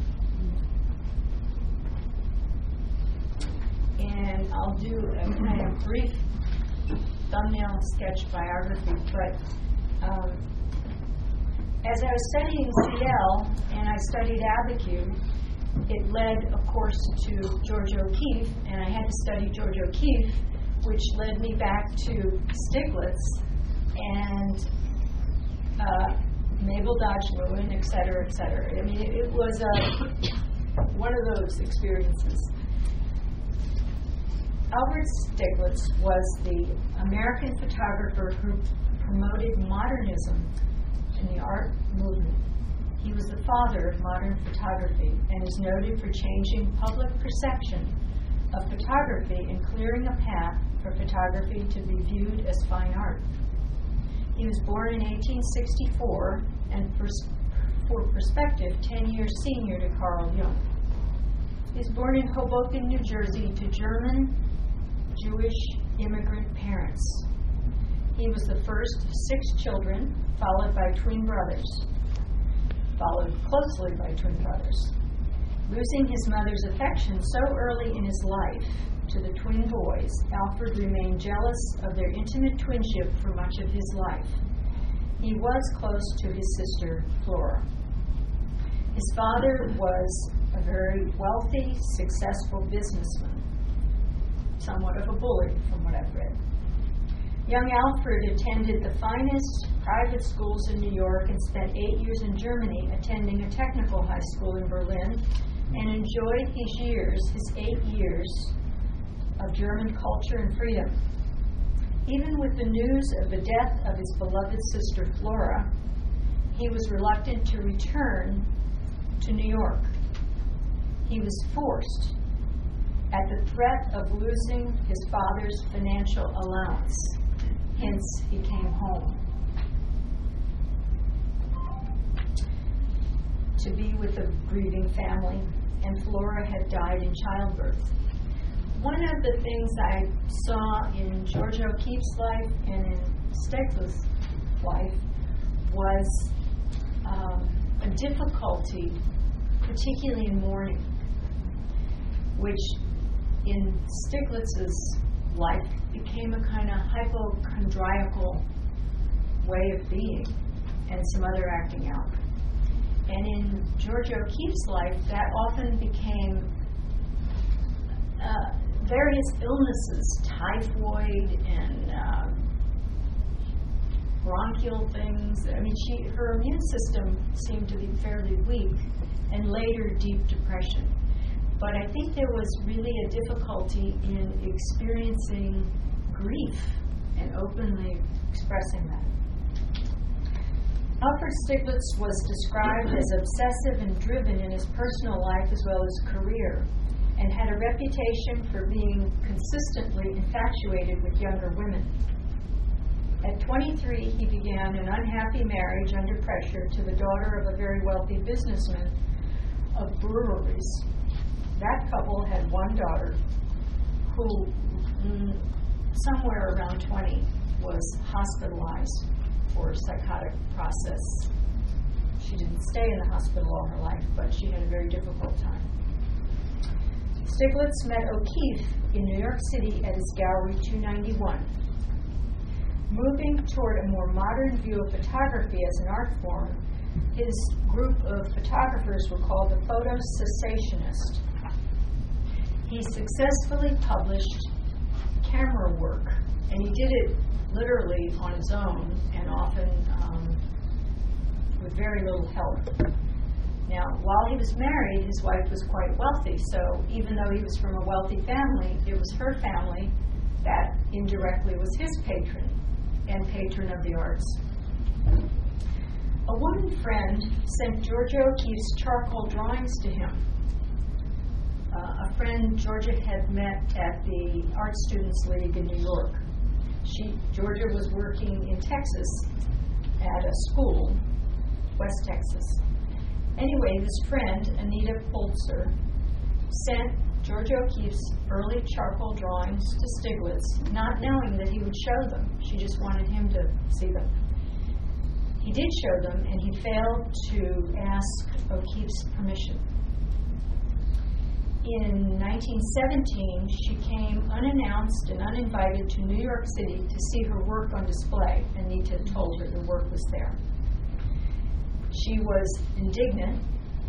And I'll do a kind of brief thumbnail sketch biography, but um, as I was studying C L and I studied Abiquiu, it led, of course, to George O'Keeffe, and I had to study George O'Keeffe, which led me back to Stieglitz and uh, Mabel Dodge Lewin, et cetera, et cetera. I mean, it, it was a, one of those experiences. Albert Stieglitz was the American photographer who promoted modernism in the art movement. He was the father of modern photography and is noted for changing public perception of photography and clearing a path for photography to be viewed as fine art. He was born in eighteen sixty-four and, for, for perspective, ten years senior to Carl Jung. He was born in Hoboken, New Jersey, to German Jewish immigrant parents. He was the first of six children, followed by twin brothers, followed closely by twin brothers. Losing his mother's affection so early in his life to the twin boys, Alfred remained jealous of their intimate twinship for much of his life. He was close to his sister, Flora. His father was a very wealthy, successful businessman, somewhat of a bully from what I've read. Young Alfred attended the finest private schools in New York and spent eight years in Germany attending a technical high school in Berlin, and enjoyed his years, his eight years of German culture and freedom. Even with the news of the death of his beloved sister Flora, he was reluctant to return to New York. He was forced at the threat of losing his father's financial allowance. Hence, he came home to be with a grieving family, and Flora had died in childbirth. One of the things I saw in George O'Keeffe's life and in Stieglitz's life was um, a difficulty, particularly in mourning, which in Stieglitz's life became a kind of hypochondriacal way of being and some other acting out. And in George O'Keeffe's life, that often became uh, various illnesses, typhoid and um, bronchial things. I mean, she her immune system seemed to be fairly weak, and later deep depression. But I think there was really a difficulty in experiencing grief and openly expressing that. Alfred Stieglitz was described as obsessive and driven in his personal life as well as career, and had a reputation for being consistently infatuated with younger women. At twenty-three, he began an unhappy marriage under pressure to the daughter of a very wealthy businessman of breweries. That couple had one daughter who mm, somewhere around twenty, was hospitalized for psychotic process. She didn't stay in the hospital all her life, but she had a very difficult time. Stiglitz met O'Keeffe in New York City at his Gallery two ninety-one. Moving toward a more modern view of photography as an art form, his group of photographers were called the Photo Cessationists. He successfully published camera work, and he did it literally on his own and often um, with very little help. Now, while he was married, his wife was quite wealthy, so even though he was from a wealthy family, it was her family that indirectly was his patron and patron of the arts. A woman friend sent Georgia O'Keeffe's charcoal drawings to him. Uh, a friend Georgia had met at the Art Students League in New York. She, Georgia was working in Texas at a school, West Texas. Anyway, this friend, Anita Polzer, sent Georgia O'Keeffe's early charcoal drawings to Stiglitz, not knowing that he would show them. She just wanted him to see them. He did show them, and he failed to ask O'Keeffe's permission. In nineteen seventeen, she came unannounced and uninvited to New York City to see her work on display. Anita told her the work was there. She was indignant,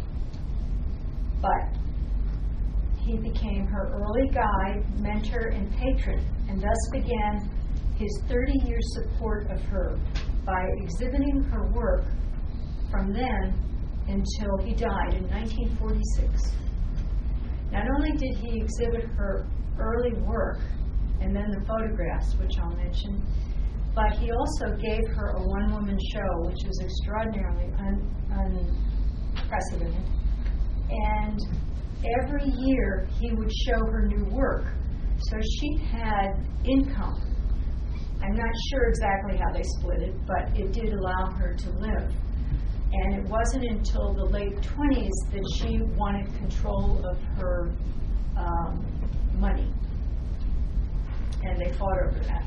but he became her early guide, mentor, and patron, and thus began his thirty-year support of her by exhibiting her work from then until he died in nineteen forty-six. Not only did he exhibit her early work and then the photographs, which I'll mention, but he also gave her a one-woman show, which was extraordinarily un- unprecedented. And every year he would show her new work, so she had income. I'm not sure exactly how they split it, but it did allow her to live. And it wasn't until the late twenties that she wanted control of her um, money. And they fought over that.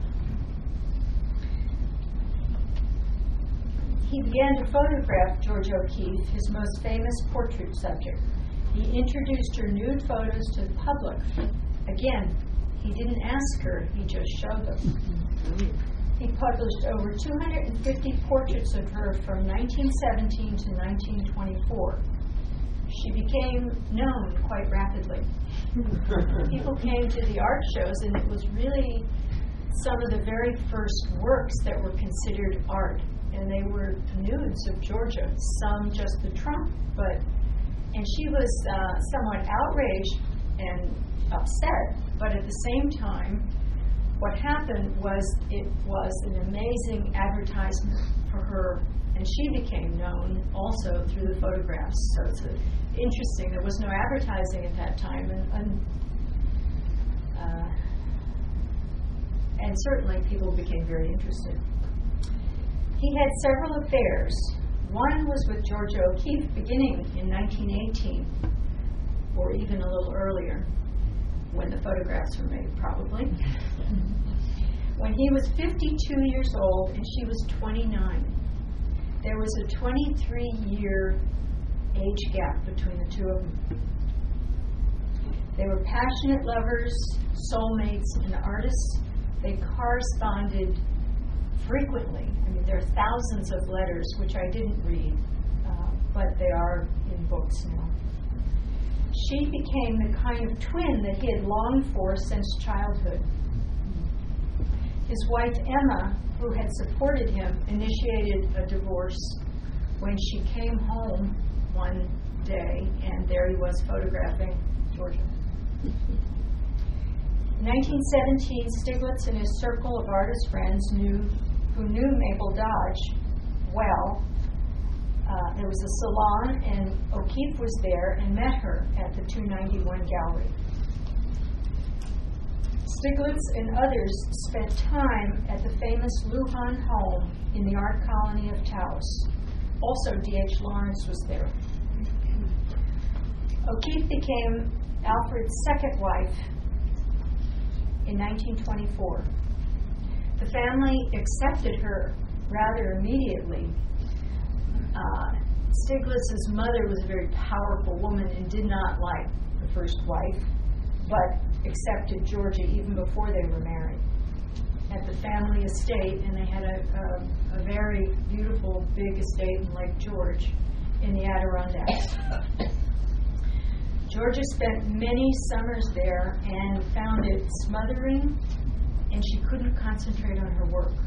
He began to photograph Georgia O'Keeffe, his most famous portrait subject. He introduced her nude photos to the public. Again, he didn't ask her, he just showed them. He published over two hundred fifty portraits of her from nineteen seventeen to nineteen twenty-four. She became known quite rapidly. People came to the art shows, and it was really some of the very first works that were considered art. And they were nudes of Georgia, some just the trunk, but, and she was uh, somewhat outraged and upset, but at the same time, what happened was it was an amazing advertisement for her, and she became known also through the photographs. So it's a, interesting. There was no advertising at that time, and and, uh, and certainly people became very interested. He had several affairs. One was with Georgia O'Keeffe beginning in nineteen eighteen, or even a little earlier, when the photographs were made, probably. When he was fifty-two years old and she was twenty-nine. There was a twenty-three-year age gap between the two of them. They were passionate lovers, soulmates, and artists. They corresponded frequently. I mean, there are thousands of letters, which I didn't read, uh, but they are in books now. She became the kind of twin that he had longed for since childhood. His wife, Emma, who had supported him, initiated a divorce when she came home one day, and there he was photographing Georgia. In nineteen seventeen, Stiglitz and his circle of artist friends knew, who knew Mabel Dodge well. Uh, there was a salon, and O'Keeffe was there and met her at the two ninety-one gallery. Stiglitz and others spent time at the famous Lujan home in the art colony of Taos. Also, D H Lawrence was there. O'Keeffe became Alfred's second wife, in nineteen twenty-four. The family accepted her rather immediately. Uh, Stiglitz's mother was a very powerful woman and did not like the first wife, but accepted Georgia even before they were married at the family estate, and they had a, a, a very beautiful big estate in Lake George in the Adirondacks. Georgia spent many summers there and found it smothering, and she couldn't concentrate on her work.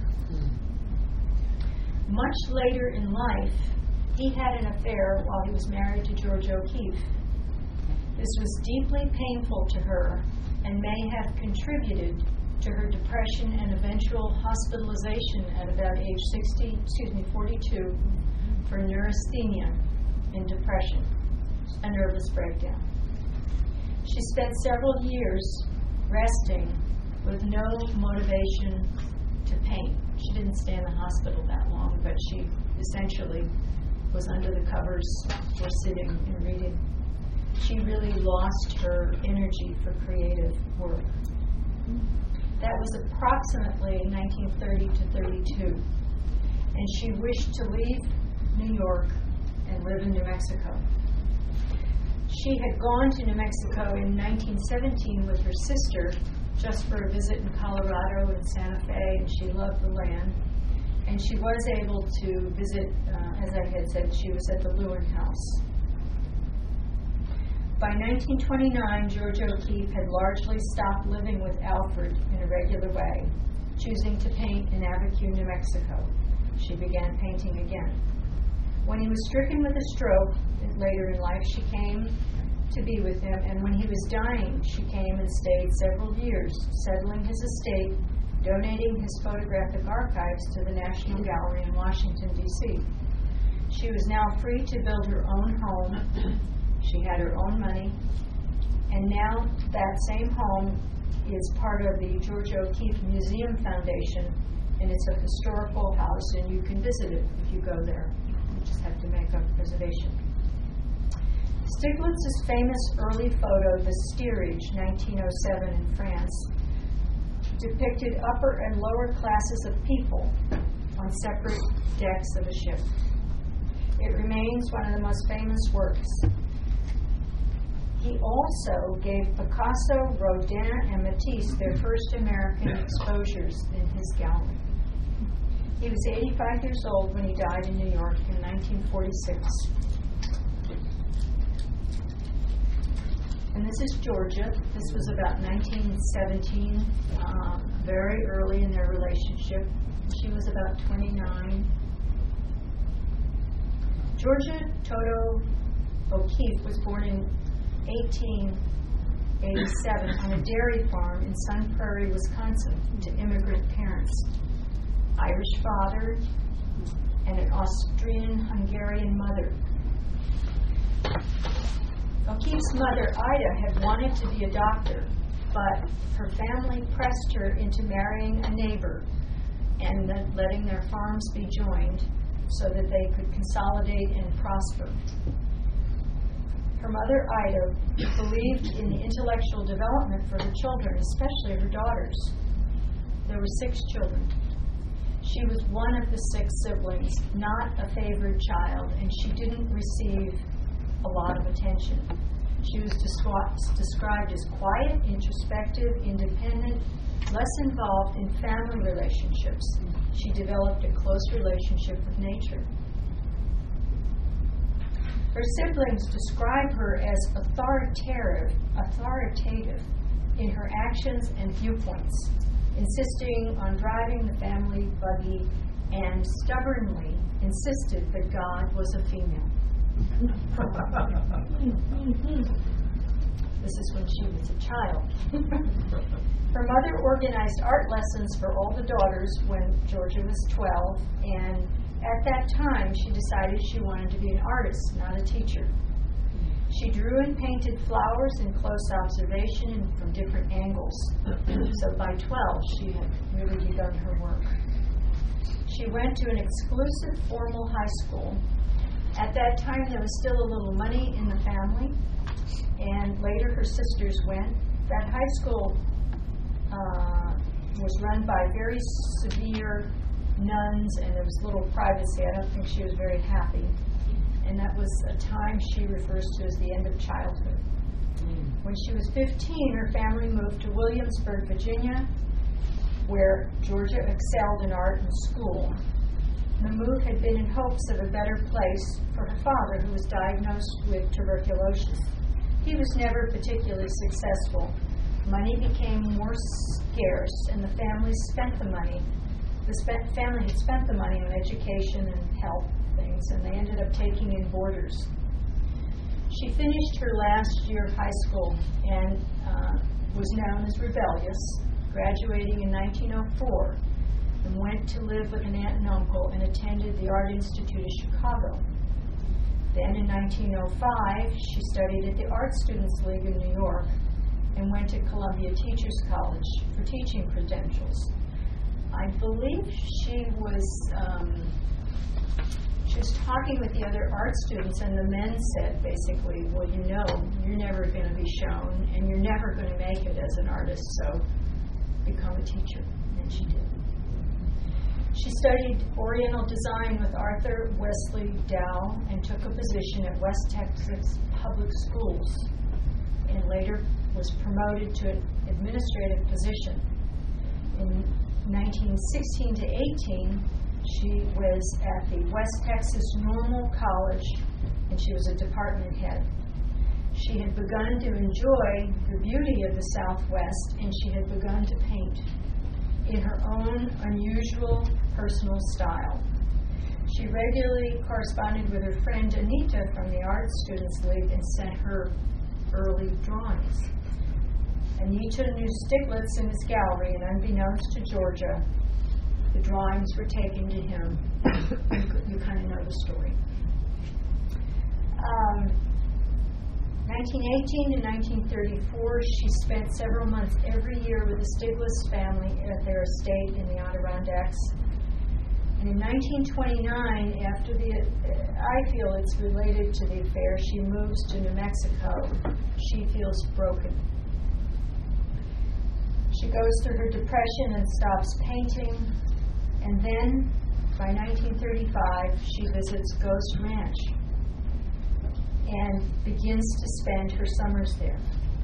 Much later in life, he had an affair while he was married to Georgia O'Keeffe. This was deeply painful to her and may have contributed to her depression and eventual hospitalization at about age sixty, excuse me, forty-two, for neurasthenia and depression, a nervous breakdown. She spent several years resting with no motivation to paint. She didn't stay in the hospital that long, but she essentially was under the covers or sitting and reading. She really lost her energy for creative work. That was approximately nineteen thirty to thirty-two, and she wished to leave New York and live in New Mexico. She had gone to New Mexico in nineteen seventeen with her sister just for a visit in Colorado and Santa Fe, and she loved the land. And she was able to visit, uh, as I had said, she was at the Lewin House. By nineteen twenty-nine, Georgia O'Keeffe had largely stopped living with Alfred in a regular way, choosing to paint in Abiquiu, New Mexico. She began painting again. When he was stricken with a stroke later in life, she came to be with him, and when he was dying, she came and stayed several years, settling his estate, donating his photographic archives to the National Gallery in Washington, D C She was now free to build her own home. She had her own money, and now that same home is part of the Georgia O'Keeffe Museum Foundation, and it's a historical house, and you can visit it if you go there. You just have to make a reservation. Stiglitz's famous early photo, The Steerage, nineteen oh seven in France, depicted upper and lower classes of people on separate decks of a ship. It remains one of the most famous works. He also gave Picasso, Rodin, and Matisse their first American exposures in his gallery. He was eighty-five years old when he died in New York in nineteen forty-six. And this is Georgia. This was about nineteen seventeen, um, very early in their relationship. She was about twenty-nine. Georgia Toto O'Keeffe was born in eighteen eighty-seven on a dairy farm in Sun Prairie, Wisconsin, to immigrant parents. Irish father and an Austrian-Hungarian mother. O'Keeffe's mother, Ida, had wanted to be a doctor, but her family pressed her into marrying a neighbor and letting their farms be joined so that they could consolidate and prosper. Her mother, Ida, believed in the intellectual development for her children, especially her daughters. There were six children. She was one of the six siblings, not a favored child, and she didn't receive a lot of attention. She was descri- described as quiet, introspective, independent, less involved in family relationships. She developed a close relationship with nature. Her siblings describe her as authoritative, authoritative in her actions and viewpoints, insisting on driving the family buggy, and stubbornly insisted that God was a female. This is when she was a child. Her mother organized art lessons for all the daughters when Georgia was twelve, and at that time she decided she wanted to be an artist, not a teacher. She drew and painted flowers in close observation and from different angles. So by twelve, she had really begun her work. She went to an exclusive formal high school. At that time, there was still a little money in the family, and later her sisters went. That high school uh, was run by very severe nuns, and there was little privacy. I don't think she was very happy. And that was a time she refers to as the end of childhood. Mm. When she was fifteen, her family moved to Williamsburg, Virginia, where Georgia excelled in art and school. The move had been in hopes of a better place for her father, who was diagnosed with tuberculosis. He was never particularly successful. Money became more scarce, and the family spent the money. The spent, family had spent the money on education and health things, and they ended up taking in boarders. She finished her last year of high school and uh, was known as rebellious, graduating in nineteen oh four, and went to live with an aunt and uncle and attended the Art Institute of Chicago. Then in nineteen oh five, she studied at the Art Students League in New York and went to Columbia Teachers College for teaching credentials. I believe she was um, she was talking with the other art students, and the men said basically, well, you know, you're never going to be shown, and you're never going to make it as an artist, so become a teacher. And she did. She studied Oriental design with Arthur Wesley Dow and took a position at West Texas Public Schools, and later was promoted to an administrative position. In nineteen sixteen to eighteen, she was at the West Texas Normal College, and she was a department head. She had begun to enjoy the beauty of the Southwest, and she had begun to paint in her own unusual personal style. She regularly corresponded with her friend Anita from the Art Students League and sent her early drawings. Anita knew Stiglitz in his gallery, and unbeknownst to Georgia, the drawings were taken to him. you, you kind of know the story. Um, nineteen eighteen to nineteen thirty-four, she spent several months every year with the Stiglitz family at their estate in the Adirondacks. And in nineteen twenty-nine, after the, uh, I feel it's related to the affair, she moves to New Mexico. She feels broken. She goes through her depression and stops painting. And then, by nineteen thirty-five, she visits Ghost Ranch and begins to spend her summers there.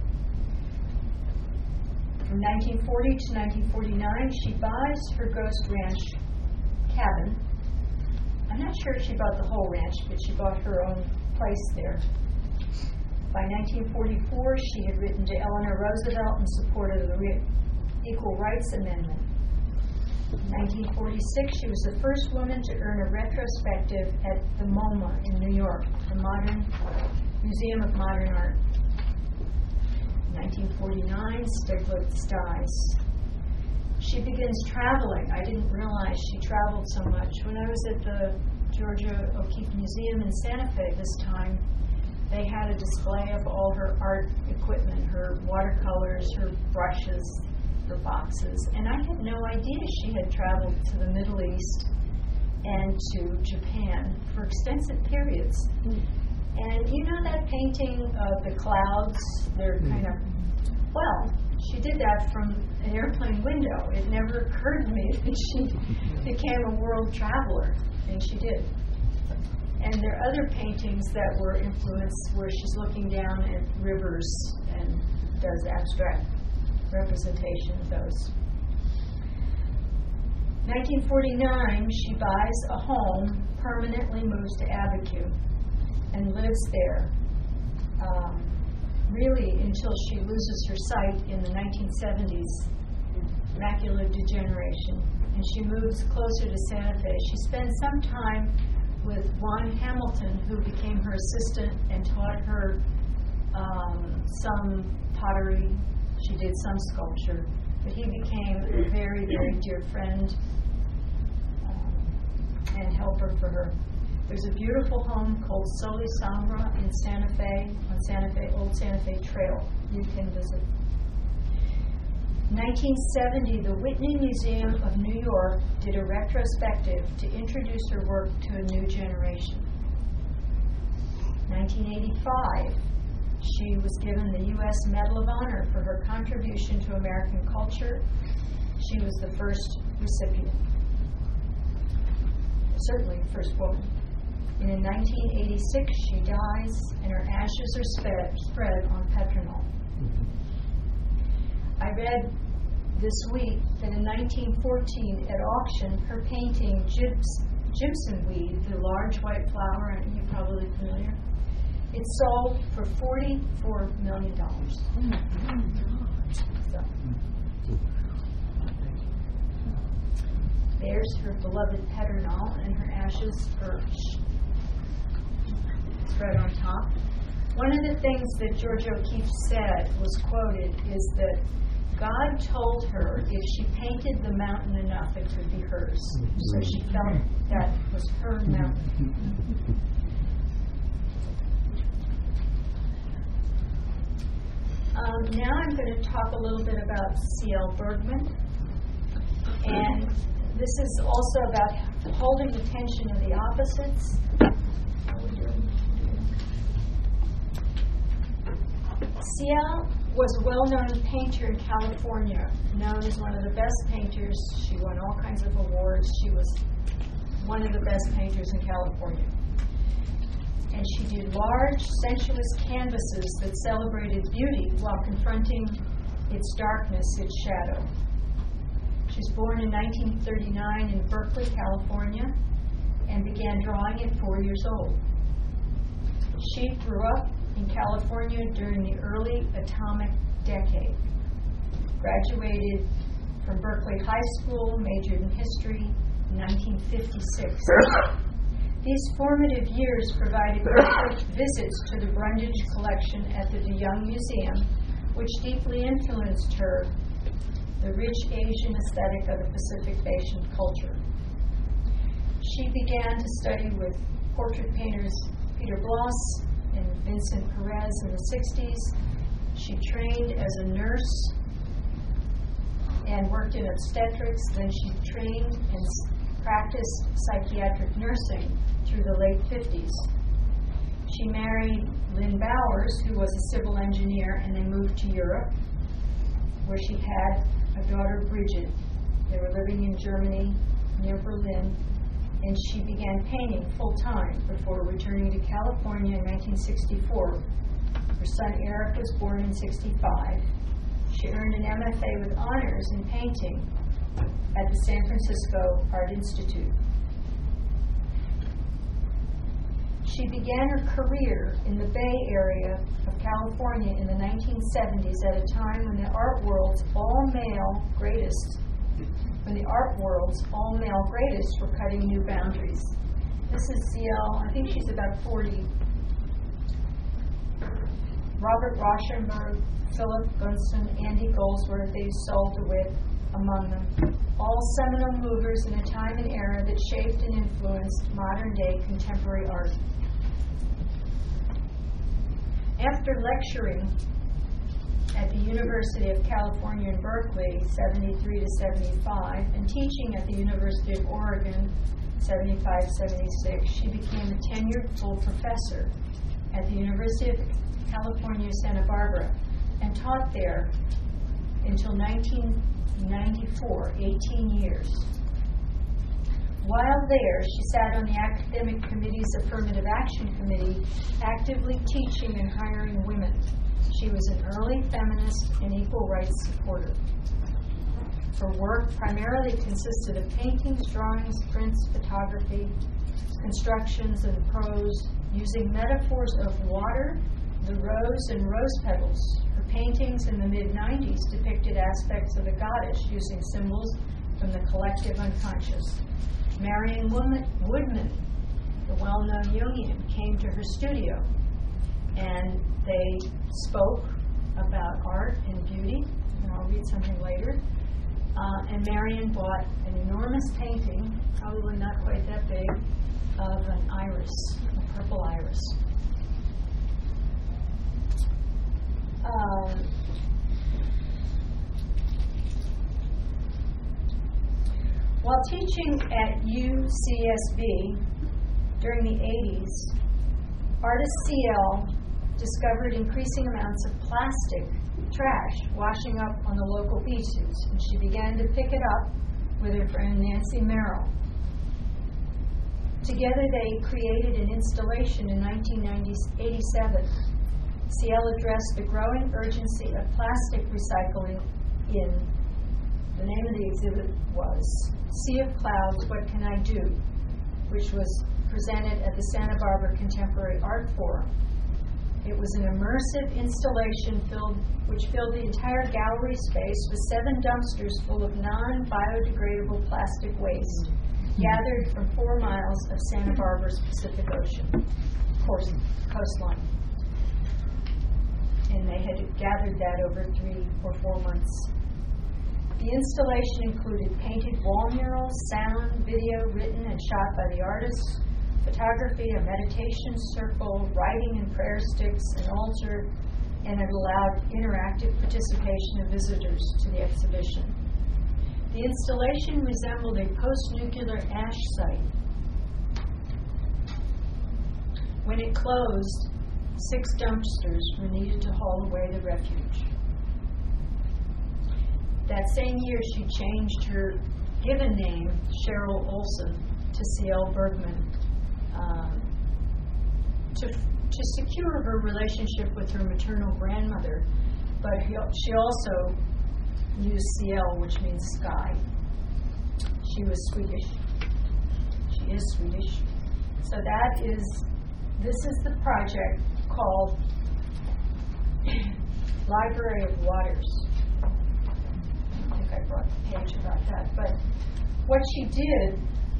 From nineteen forty to nineteen forty-nine, she buys her Ghost Ranch cabin. I'm not sure if she bought the whole ranch, but she bought her own place there. By nineteen forty-four, she had written to Eleanor Roosevelt in support of the Re- Equal Rights Amendment. In nineteen forty-six, she was the first woman to earn a retrospective at the MoMA in New York, the Modern Museum of Modern Art. In nineteen forty-nine, Stiglitz dies. She begins traveling. I didn't realize she traveled so much. When I was at the Georgia O'Keeffe Museum in Santa Fe this time, they had a display of all her art equipment, her watercolors, her brushes, her boxes, and I had no idea she had traveled to the Middle East and to Japan for extensive periods. Mm. And you know that painting of the clouds, they're mm. kind of, well, she did that from an airplane window. It never occurred to me that she became a world traveler, and she did. And there are other paintings that were influenced where she's looking down at rivers and does abstract representation of those. nineteen forty-nine, she buys a home, permanently moves to Abiquiu, and lives there um, really until she loses her sight in the nineteen seventies, macular degeneration, and she moves closer to Santa Fe. She spends some time with Juan Hamilton, who became her assistant and taught her um, some pottery. She did some sculpture, but he became a very, very dear friend um, and helper for her. There's a beautiful home called Soli Sombra in Santa Fe, on Santa Fe, Old Santa Fe Trail. You can visit. nineteen seventy, the Whitney Museum of New York did a retrospective to introduce her work to a new generation. nineteen eighty-five, She was given the U S Medal of Honor for her contribution to American culture. She was the first recipient. Certainly the first woman. And in nineteen eighty-six, she dies, and her ashes are spread, spread on Petronil. I read this week that in nineteen fourteen, at auction, her painting, Gibs, Gibson Weed, the large white flower, you're probably familiar, it sold for forty-four million dollars. So, there's her beloved Petronil, and her ashes are spread on top. One of the things that Georgia O'Keeffe said, was quoted, is that God told her if she painted the mountain enough, it could be hers. So she felt that was her mountain. Um, now I'm going to talk a little bit about C L Bergman. And this is also about holding the tension of the opposites. C L was a well-known painter in California, known as one of the best painters. She won all kinds of awards. She was one of the best painters in California. And she did large, sensuous canvases that celebrated beauty while confronting its darkness, its shadow. She was born in nineteen thirty-nine in Berkeley, California, and began drawing at four years old. She grew up in California during the early atomic decade. Graduated from Berkeley High School, majored in history in nineteen fifty-six. These formative years provided frequent visits to the Brundage Collection at the De Young Museum, which deeply influenced her, the rich Asian aesthetic of the Pacific Asian culture. She began to study with portrait painters Peter Bloss and Vincent Perez in the sixties. She trained as a nurse and worked in obstetrics. Then she trained and practiced psychiatric nursing through the late fifties. She married Lynn Bowers, who was a civil engineer, and they moved to Europe, where she had a daughter, Bridget. They were living in Germany, near Berlin, and she began painting full-time before returning to California in nineteen sixty-four. Her son Eric was born in sixty-five. She earned an M F A with honors in painting at the San Francisco Art Institute. She began her career in the Bay Area of California in the nineteen seventies at a time when the art world's all-male greatest when the art world's all-male greatest were cutting new boundaries. This is C L, I think she's about forty. Robert Rauschenberg, Philip Gunston, Andy Goldsworth, Eddie Salter-Witt, among them. All seminal movers in a time and era that shaped and influenced modern-day contemporary art. After lecturing at the University of California in Berkeley, seventy-three to seventy-five, and teaching at the University of Oregon, seventy-five to seventy-six, she became a tenured full professor at the University of California, Santa Barbara, and taught there until nineteen ninety-four, eighteen years. While there, she sat on the Academic Committee's Affirmative Action Committee, actively teaching and hiring women. She was an early feminist and equal rights supporter. Her work primarily consisted of paintings, drawings, prints, photography, constructions, and prose, using metaphors of water, the rose, and rose petals. Her paintings in the mid nineties depicted aspects of the goddess using symbols from the collective unconscious. Marion Woodman, the well-known Jungian, came to her studio, and they spoke about art and beauty, and I'll read something later. Uh, and Marion bought an enormous painting, probably not quite that big, of an iris, a purple iris. Um, while teaching at U C S B during the eighties, artist C L discovered increasing amounts of plastic trash washing up on the local beaches, and she began to pick it up with her friend Nancy Merrill. Together they created an installation in nineteen eighty-seven. C L addressed the growing urgency of plastic recycling in, the name of the exhibit was Sea of Clouds, What Can I Do?, which was presented at the Santa Barbara Contemporary Art Forum. It was an immersive installation filled, which filled the entire gallery space with seven dumpsters full of non-biodegradable plastic waste gathered from four miles of Santa Barbara's Pacific Ocean coast, coastline. And they had gathered that over three or four months. The installation included painted wall murals, sound, video written and shot by the artists, photography, a meditation circle, writing and prayer sticks, an altar, and it allowed interactive participation of visitors to the exhibition. The installation resembled a post-nuclear ash site. When it closed, six dumpsters were needed to haul away the refuge. That same year, she changed her given name, Cheryl Olson, to C L Bergman, um, to, to secure her relationship with her maternal grandmother, but he, she also used C L, which means sky. She was Swedish. She is Swedish. So that is, this is the project called Library of Waters. I think I brought the page about that. But what she did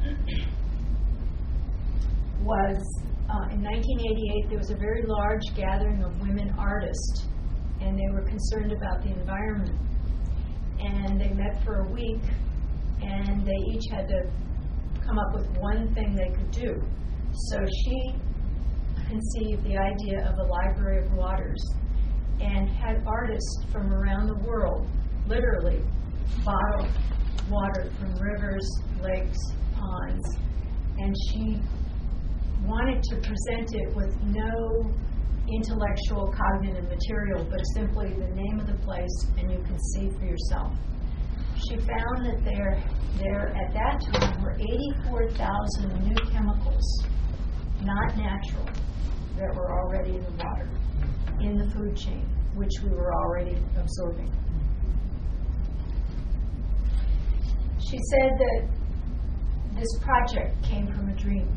was, uh, in nineteen eighty-eight, there was a very large gathering of women artists, and they were concerned about the environment. And they met for a week, and they each had to come up with one thing they could do. So she conceived the idea of a library of waters and had artists from around the world literally bottle water from rivers, lakes, ponds, and she wanted to present it with no intellectual cognitive material, but simply the name of the place, and you can see for yourself. She found that there, there at that time were eighty-four thousand new chemicals, not natural, that were already in the water, in the food chain, which we were already absorbing. She said that this project came from a dream.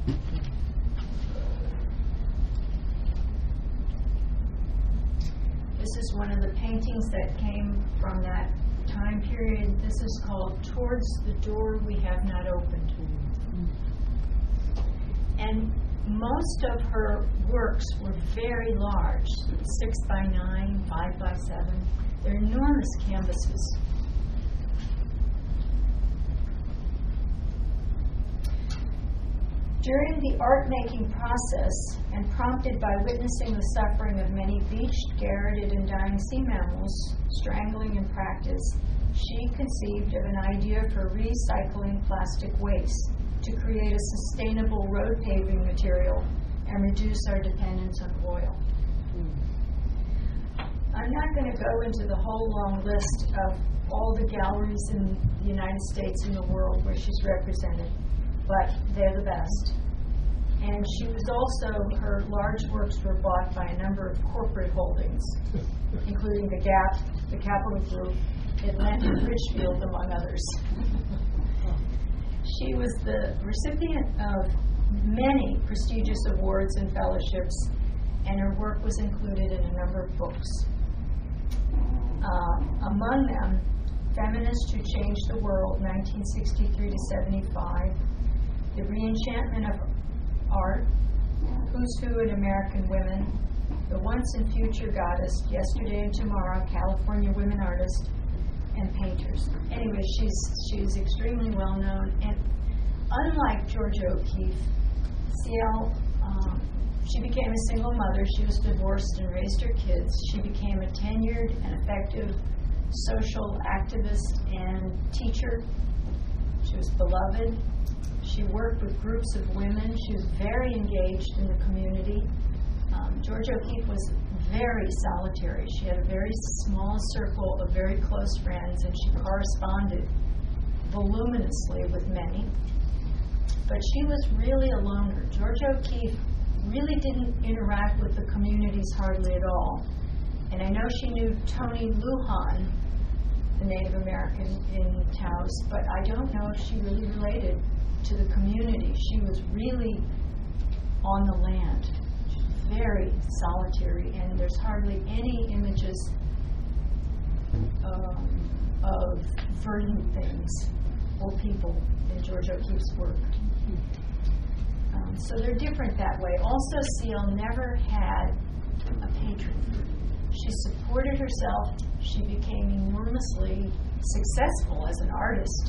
This is one of the paintings that came from that time period. This is called Towards the Door We Have Not Opened. And most of her works were very large, six by nine, five by seven. They're enormous canvases. During the art-making process, and prompted by witnessing the suffering of many beached, garroted, and dying sea mammals, strangling in practice, she conceived of an idea for recycling plastic waste to create a sustainable road paving material and reduce our dependence on oil. I'm not going to go into the whole long list of all the galleries in the United States and the world where she's represented, but they're the best. And she was also, her large works were bought by a number of corporate holdings, including the Gap, the Capital Group, Atlantic Richfield, among others. She was the recipient of many prestigious awards and fellowships, and her work was included in a number of books. Uh, among them, Feminists Who Changed the World, nineteen sixty-three to seventy-five, The Reenchantment of Art, Who's Who in American Women, The Once and Future Goddess, Yesterday and Tomorrow, California Women Artists, and Painters. Anyway, she's she's extremely well known, and unlike Georgia O'Keeffe, C L, um, she became a single mother. She was divorced and raised her kids. She became a tenured and effective social activist and teacher. She was beloved. She worked with groups of women. She was very engaged in the community. Um, Georgia O'Keeffe was very solitary. She had a very small circle of very close friends, and she corresponded voluminously with many. But she was really a loner. Georgia O'Keeffe really didn't interact with the communities hardly at all. And I know she knew Tony Lujan, the Native American in Taos, but I don't know if she really related to the community. She was really on the land, very solitary, and there's hardly any images um, of verdant things or people in Georgia O'Keeffe's work. Um, so they're different that way. Also, Seal never had a patron. She supported herself. She became enormously successful as an artist.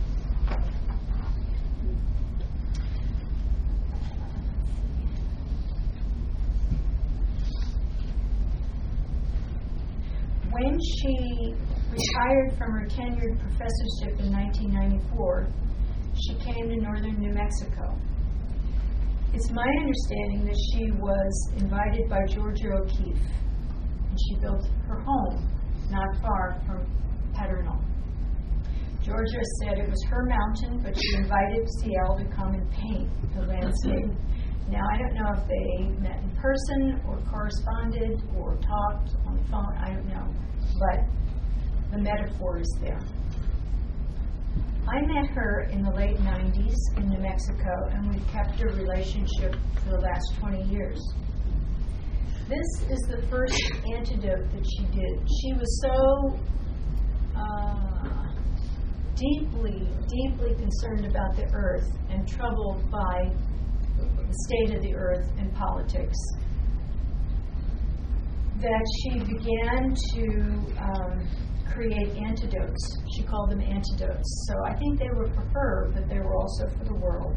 When she retired from her tenured professorship in nineteen ninety-four, she came to northern New Mexico. It's my understanding that she was invited by Georgia O'Keeffe, and she built her home not far from Paternal. Georgia said it was her mountain, but she invited Ciel to come and paint the landscape. Now, I don't know if they met in person or corresponded or talked on the phone, I don't know, but the metaphor is there. I met her in the late nineties in New Mexico, and we've kept a relationship for the last twenty years. This is the first antidote that she did. She was so uh, deeply, deeply concerned about the earth and troubled by the state of the earth and politics that she began to um, create antidotes. She called them antidotes. So I think they were for her, but they were also for the world.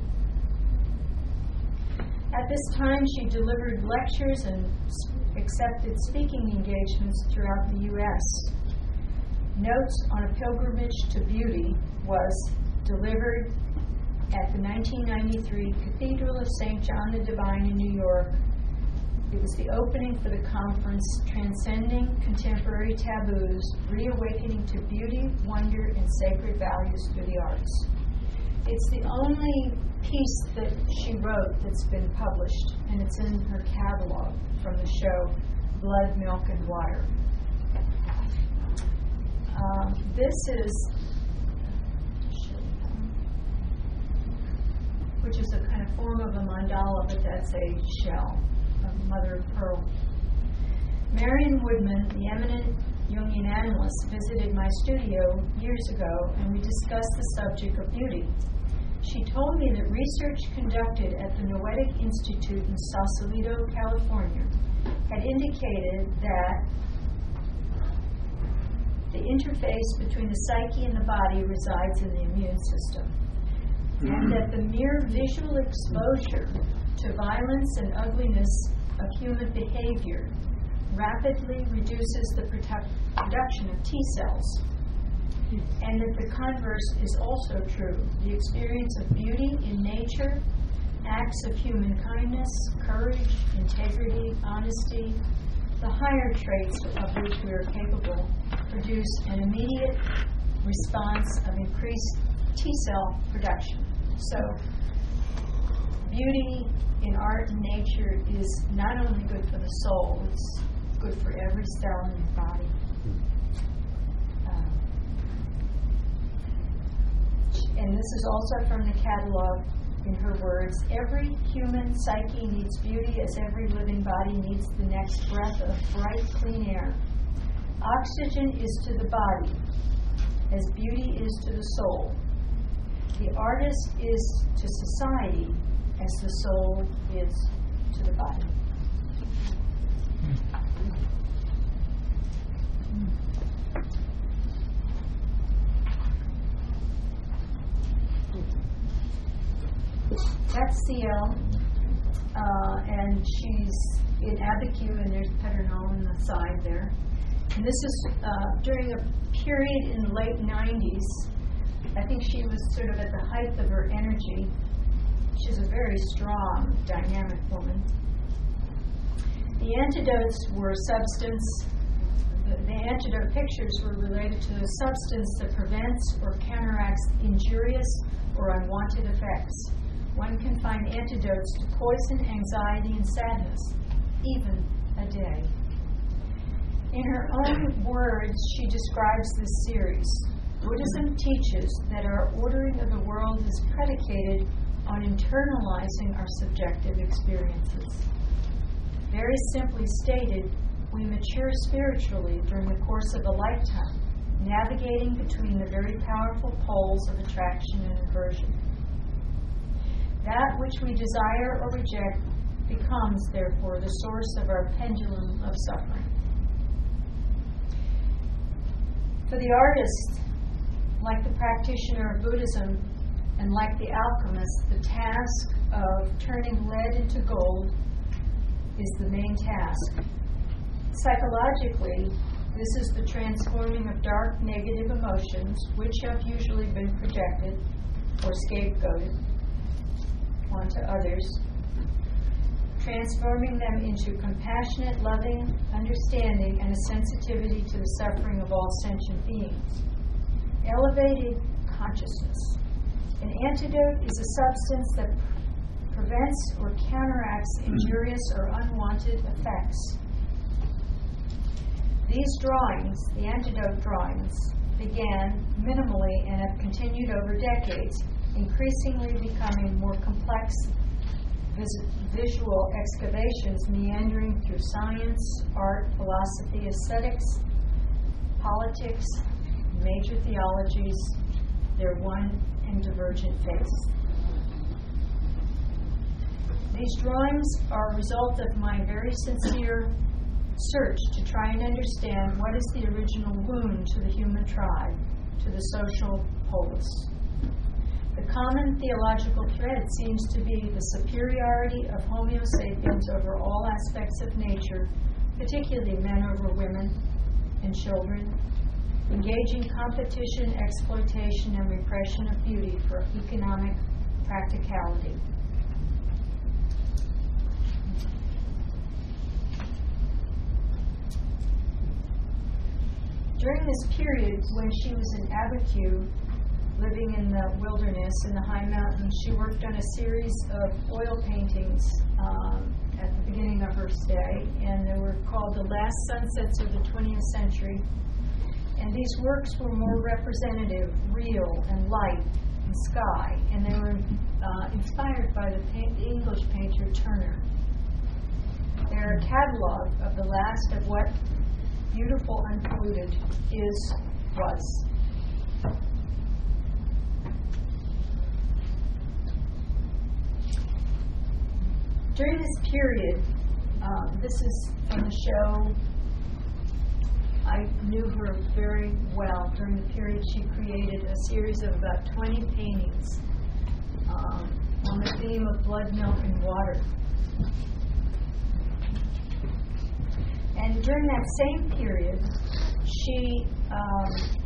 At this time, she delivered lectures and accepted speaking engagements throughout the U S Notes on a Pilgrimage to Beauty was delivered at the nineteen ninety-three Cathedral of Saint John the Divine in New York. It was the opening for the conference, Transcending Contemporary Taboos, Reawakening to Beauty, Wonder, and Sacred Values Through the Arts. It's the only piece that she wrote that's been published, and it's in her catalog from the show Blood, Milk, and Water. Um, this is, which is a kind of form of a mandala, but that's a shell, a mother of pearl. Marion Woodman, the eminent Jungian analyst, visited my studio years ago, and we discussed the subject of beauty. She told me that research conducted at the Noetic Institute in Sausalito, California, had indicated that the interface between the psyche and the body resides in the immune system, and that the mere visual exposure to violence and ugliness of human behavior rapidly reduces the produ- production of T cells, and that the converse is also true. The experience of beauty in nature, acts of human kindness, courage, integrity, honesty, the higher traits of which we are capable, produce an immediate response of increased T cell production. So, beauty in art and nature is not only good for the soul, it's good for every cell in your body. Uh, and this is also from the catalog. In her words, every human psyche needs beauty as every living body needs the next breath of bright, clean air. Oxygen is to the body as beauty is to the soul. The artist is to society as the soul is to the body. That's Ciel, uh, and she's in Abiquiu, and there's Pedernal on the side there. And this is uh, during a period in the late nineties. I think she was sort of at the height of her energy. She's a very strong, dynamic woman. The antidotes were substance, the, the antidote pictures were related to a substance that prevents or counteracts injurious or unwanted effects. One can find antidotes to poison, anxiety, and sadness, even a day. In her own words, she describes this series. Buddhism teaches that our ordering of the world is predicated on internalizing our subjective experiences. Very simply stated, we mature spiritually during the course of a lifetime, navigating between the very powerful poles of attraction and aversion. That which we desire or reject becomes, therefore, the source of our pendulum of suffering. For the artist, like the practitioner of Buddhism, and like the alchemist, the task of turning lead into gold is the main task. Psychologically, this is the transforming of dark, negative emotions, which have usually been projected or scapegoated onto others, transforming them into compassionate, loving understanding and a sensitivity to the suffering of all sentient beings. Elevated consciousness. An antidote is a substance that pr- prevents or counteracts injurious or unwanted effects. These drawings, the antidote drawings, began minimally and have continued over decades, increasingly becoming more complex vis- visual excavations meandering through science, art, philosophy, aesthetics, politics, major theologies, their one and divergent faiths. These drawings are a result of my very sincere search to try and understand what is the original wound to the human tribe, to the social polis. The common theological thread seems to be the superiority of Homo sapiens over all aspects of nature, particularly men over women and children, engaging competition, exploitation, and repression of beauty for economic practicality. During this period, when she was in Abiquiu, living in the wilderness in the high mountains, she worked on a series of oil paintings um, at the beginning of her stay, and they were called The Last Sunsets of the twentieth Century. And these works were more representative, real, and light, and sky, and they were uh, inspired by the, paint, the English painter Turner. They're a catalog of the last of what beautiful unpolluted is, was. During this period, um, this is from the show, I knew her very well. During the period, she created a series of about twenty paintings um, on the theme of blood, milk, and water. And during that same period, she um,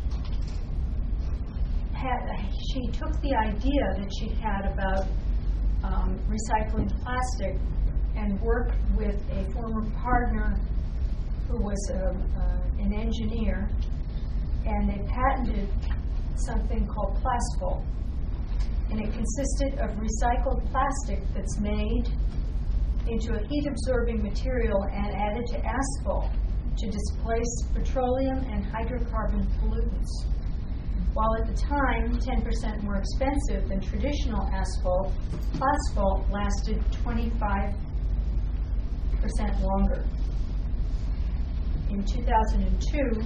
had she took the idea that she had about um, recycling plastic and worked with a former partner who was a, uh, an engineer, and they patented something called Plasphol. And it consisted of recycled plastic that's made into a heat-absorbing material and added to asphalt to displace petroleum and hydrocarbon pollutants. While at the time ten percent more expensive than traditional asphalt, Plasphol lasted twenty-five percent longer. In two thousand two,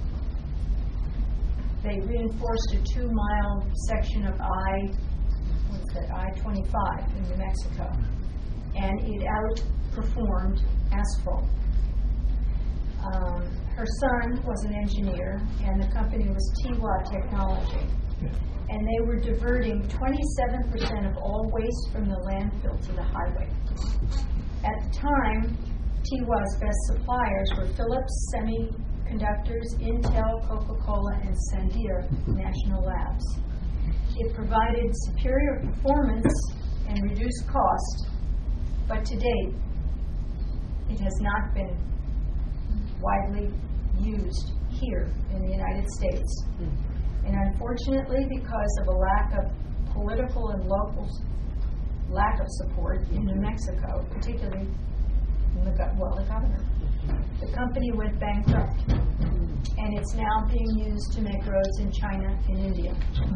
they reinforced a two-mile section of I, what's that, I twenty-five in New Mexico, and it outperformed asphalt. Um, her son was an engineer, and the company was T W A Technology, and they were diverting twenty-seven percent of all waste from the landfill to the highway. At the time, T W A's best suppliers were Philips Semiconductors, Intel, Coca-Cola, and Sandia National Labs. It provided superior performance and reduced cost, but to date, it has not been widely used here in the United States. And unfortunately, because of a lack of political and local lack of support in New Mexico, particularly in the, go- well, the governor, the company went bankrupt. And it's now being used to make roads in China and India.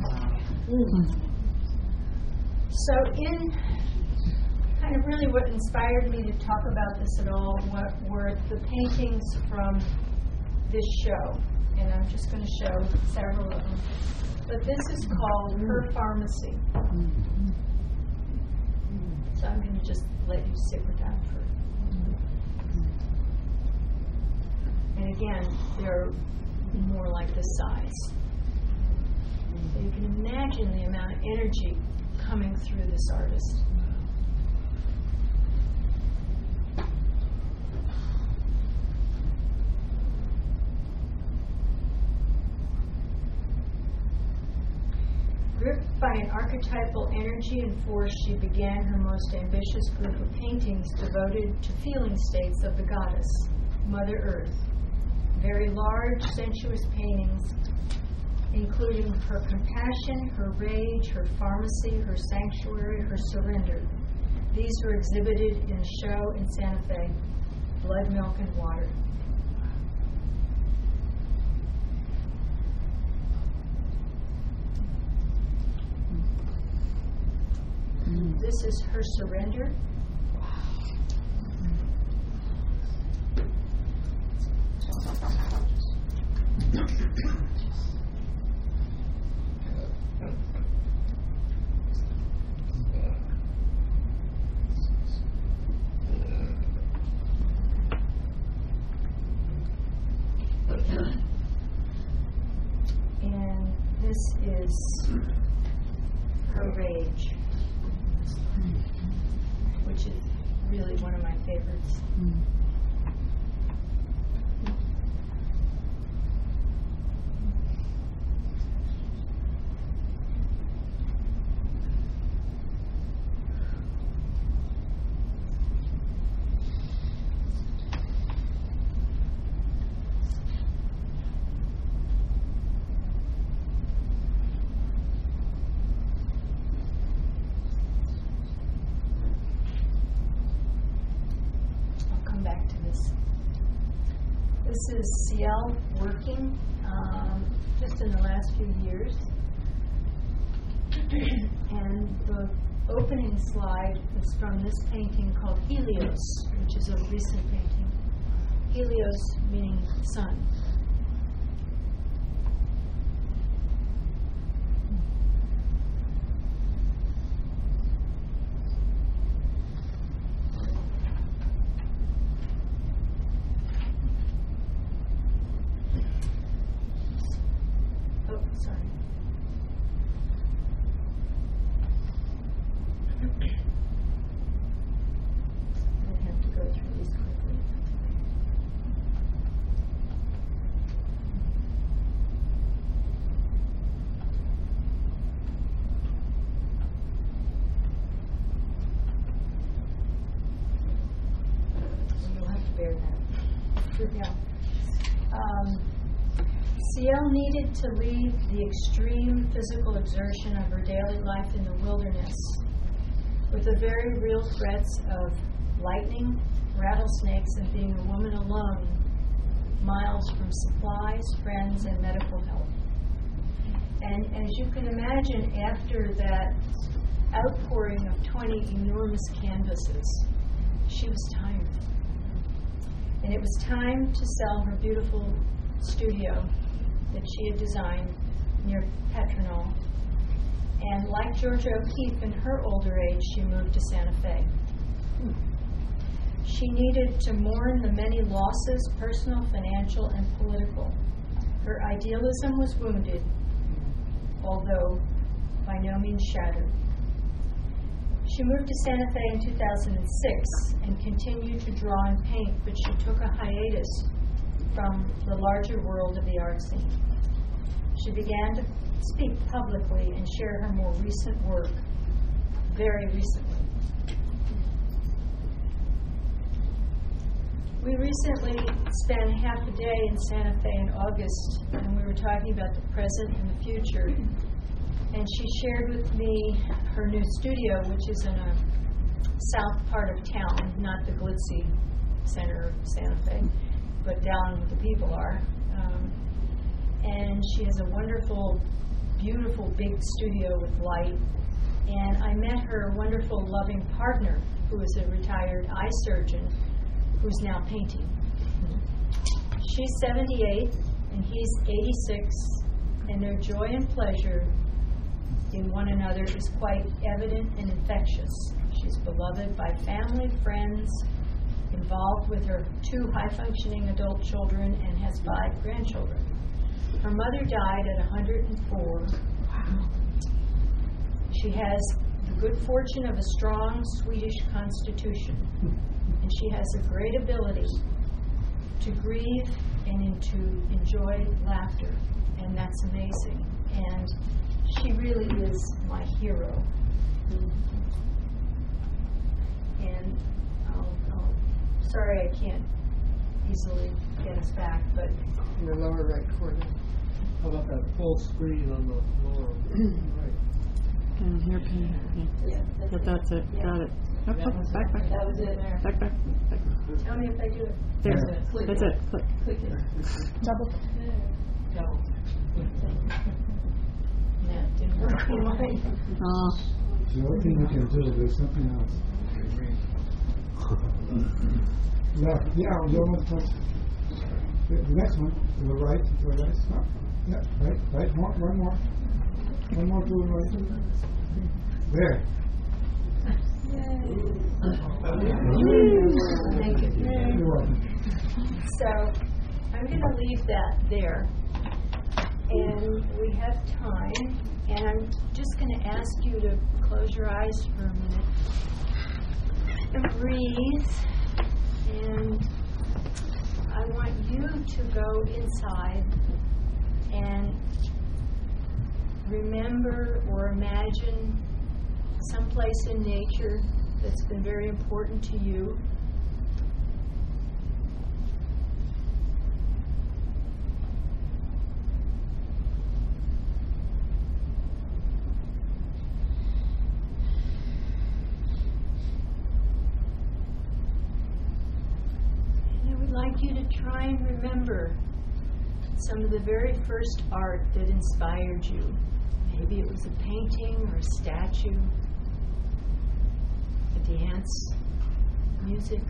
So in kind of really what inspired me to talk about this at all what were the paintings from this show. And I'm just going to show several of them. But this is called Her Pharmacy. So I'm going to just let you sit with that for. And again, they're more like this size. So you can imagine the amount of energy coming through this artist. Gripped by an archetypal energy and force, she began her most ambitious group of paintings devoted to feeling states of the goddess, Mother Earth. Very large, sensuous paintings, including her compassion, her rage, her pharmacy, her sanctuary, her surrender. These were exhibited in a show in Santa Fe, Blood, Milk, and Water. This is her surrender. And this is her rage, which is really one of my favorites. This is Ciel working um, just in the last few years. And the opening slide is from this painting called Helios, which is a recent painting. Helios meaning sun. Yeah. Um, Ciel needed to leave the extreme physical exertion of her daily life in the wilderness with the very real threats of lightning, rattlesnakes, and being a woman alone, miles from supplies, friends, and medical help. And as you can imagine, after that outpouring of twenty enormous canvases, she was tired. And it was time to sell her beautiful studio that she had designed near Petronil. And like Georgia O'Keeffe, in her older age, she moved to Santa Fe. She needed to mourn the many losses, personal, financial, and political. Her idealism was wounded, although by no means shattered. She moved to Santa Fe in two thousand six and continued to draw and paint, but she took a hiatus from the larger world of the art scene. She began to speak publicly and share her more recent work very recently. We recently spent half a day in Santa Fe in August, and we were talking about the present and the future. And she shared with me her new studio, which is in a south part of town, not the glitzy center of Santa Fe, but down where the people are. Um, and she has a wonderful, beautiful big studio with light. And I met her wonderful, loving partner, who is a retired eye surgeon, who's now painting. She's seventy-eight, and he's eighty-six, and their joy and pleasure in one another is quite evident and infectious. She's beloved by family, friends, involved with her two high-functioning adult children, and has five grandchildren. Her mother died at one hundred four. Wow. She has the good fortune of a strong Swedish constitution, and she has a great ability to grieve and in, to enjoy laughter, and that's amazing. And she really is my hero. And I'll, I'll, sorry I can't easily get us back, but In the lower right corner. How about that full screen on the lower right? And here, Penny. Yeah. yeah, But that's it. Yeah. Got it. Up, up, back, back. that was it there. Back, back, back. Tell me if I do it. There. Click That's it. it. Click. Click it. Double. Double. That didn't work in mine. Oh. The only thing we can do is something else. Left, yeah, you almost touched. The the next one, to the right, to the right, stop. Yeah, right, right, more, one more. One more to the right. There. Thank you. You're welcome. So I'm going to leave that there. And we have time. And I'm just going to ask you to close your eyes for a minute and breathe. And I want you to go inside and remember or imagine some place in nature that's been very important to you. And I would like you to try and remember some of the very first art that inspired you. Maybe it was a painting or a statue, a dance, music.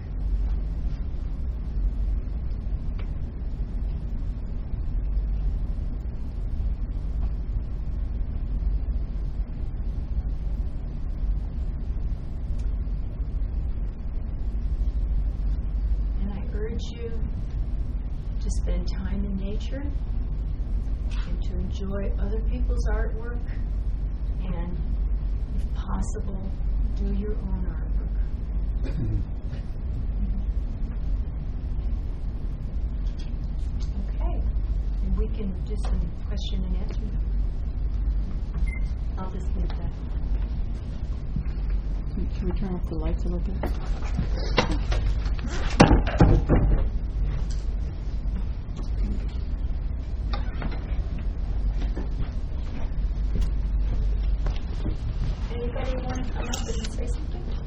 And I urge you to spend time in nature and to enjoy other people's artwork, and, if possible, do your own artwork. Okay, and we can do some question and answer now. I'll just leave that. Can we turn off the lights a little bit? Anybody want to come up and say something?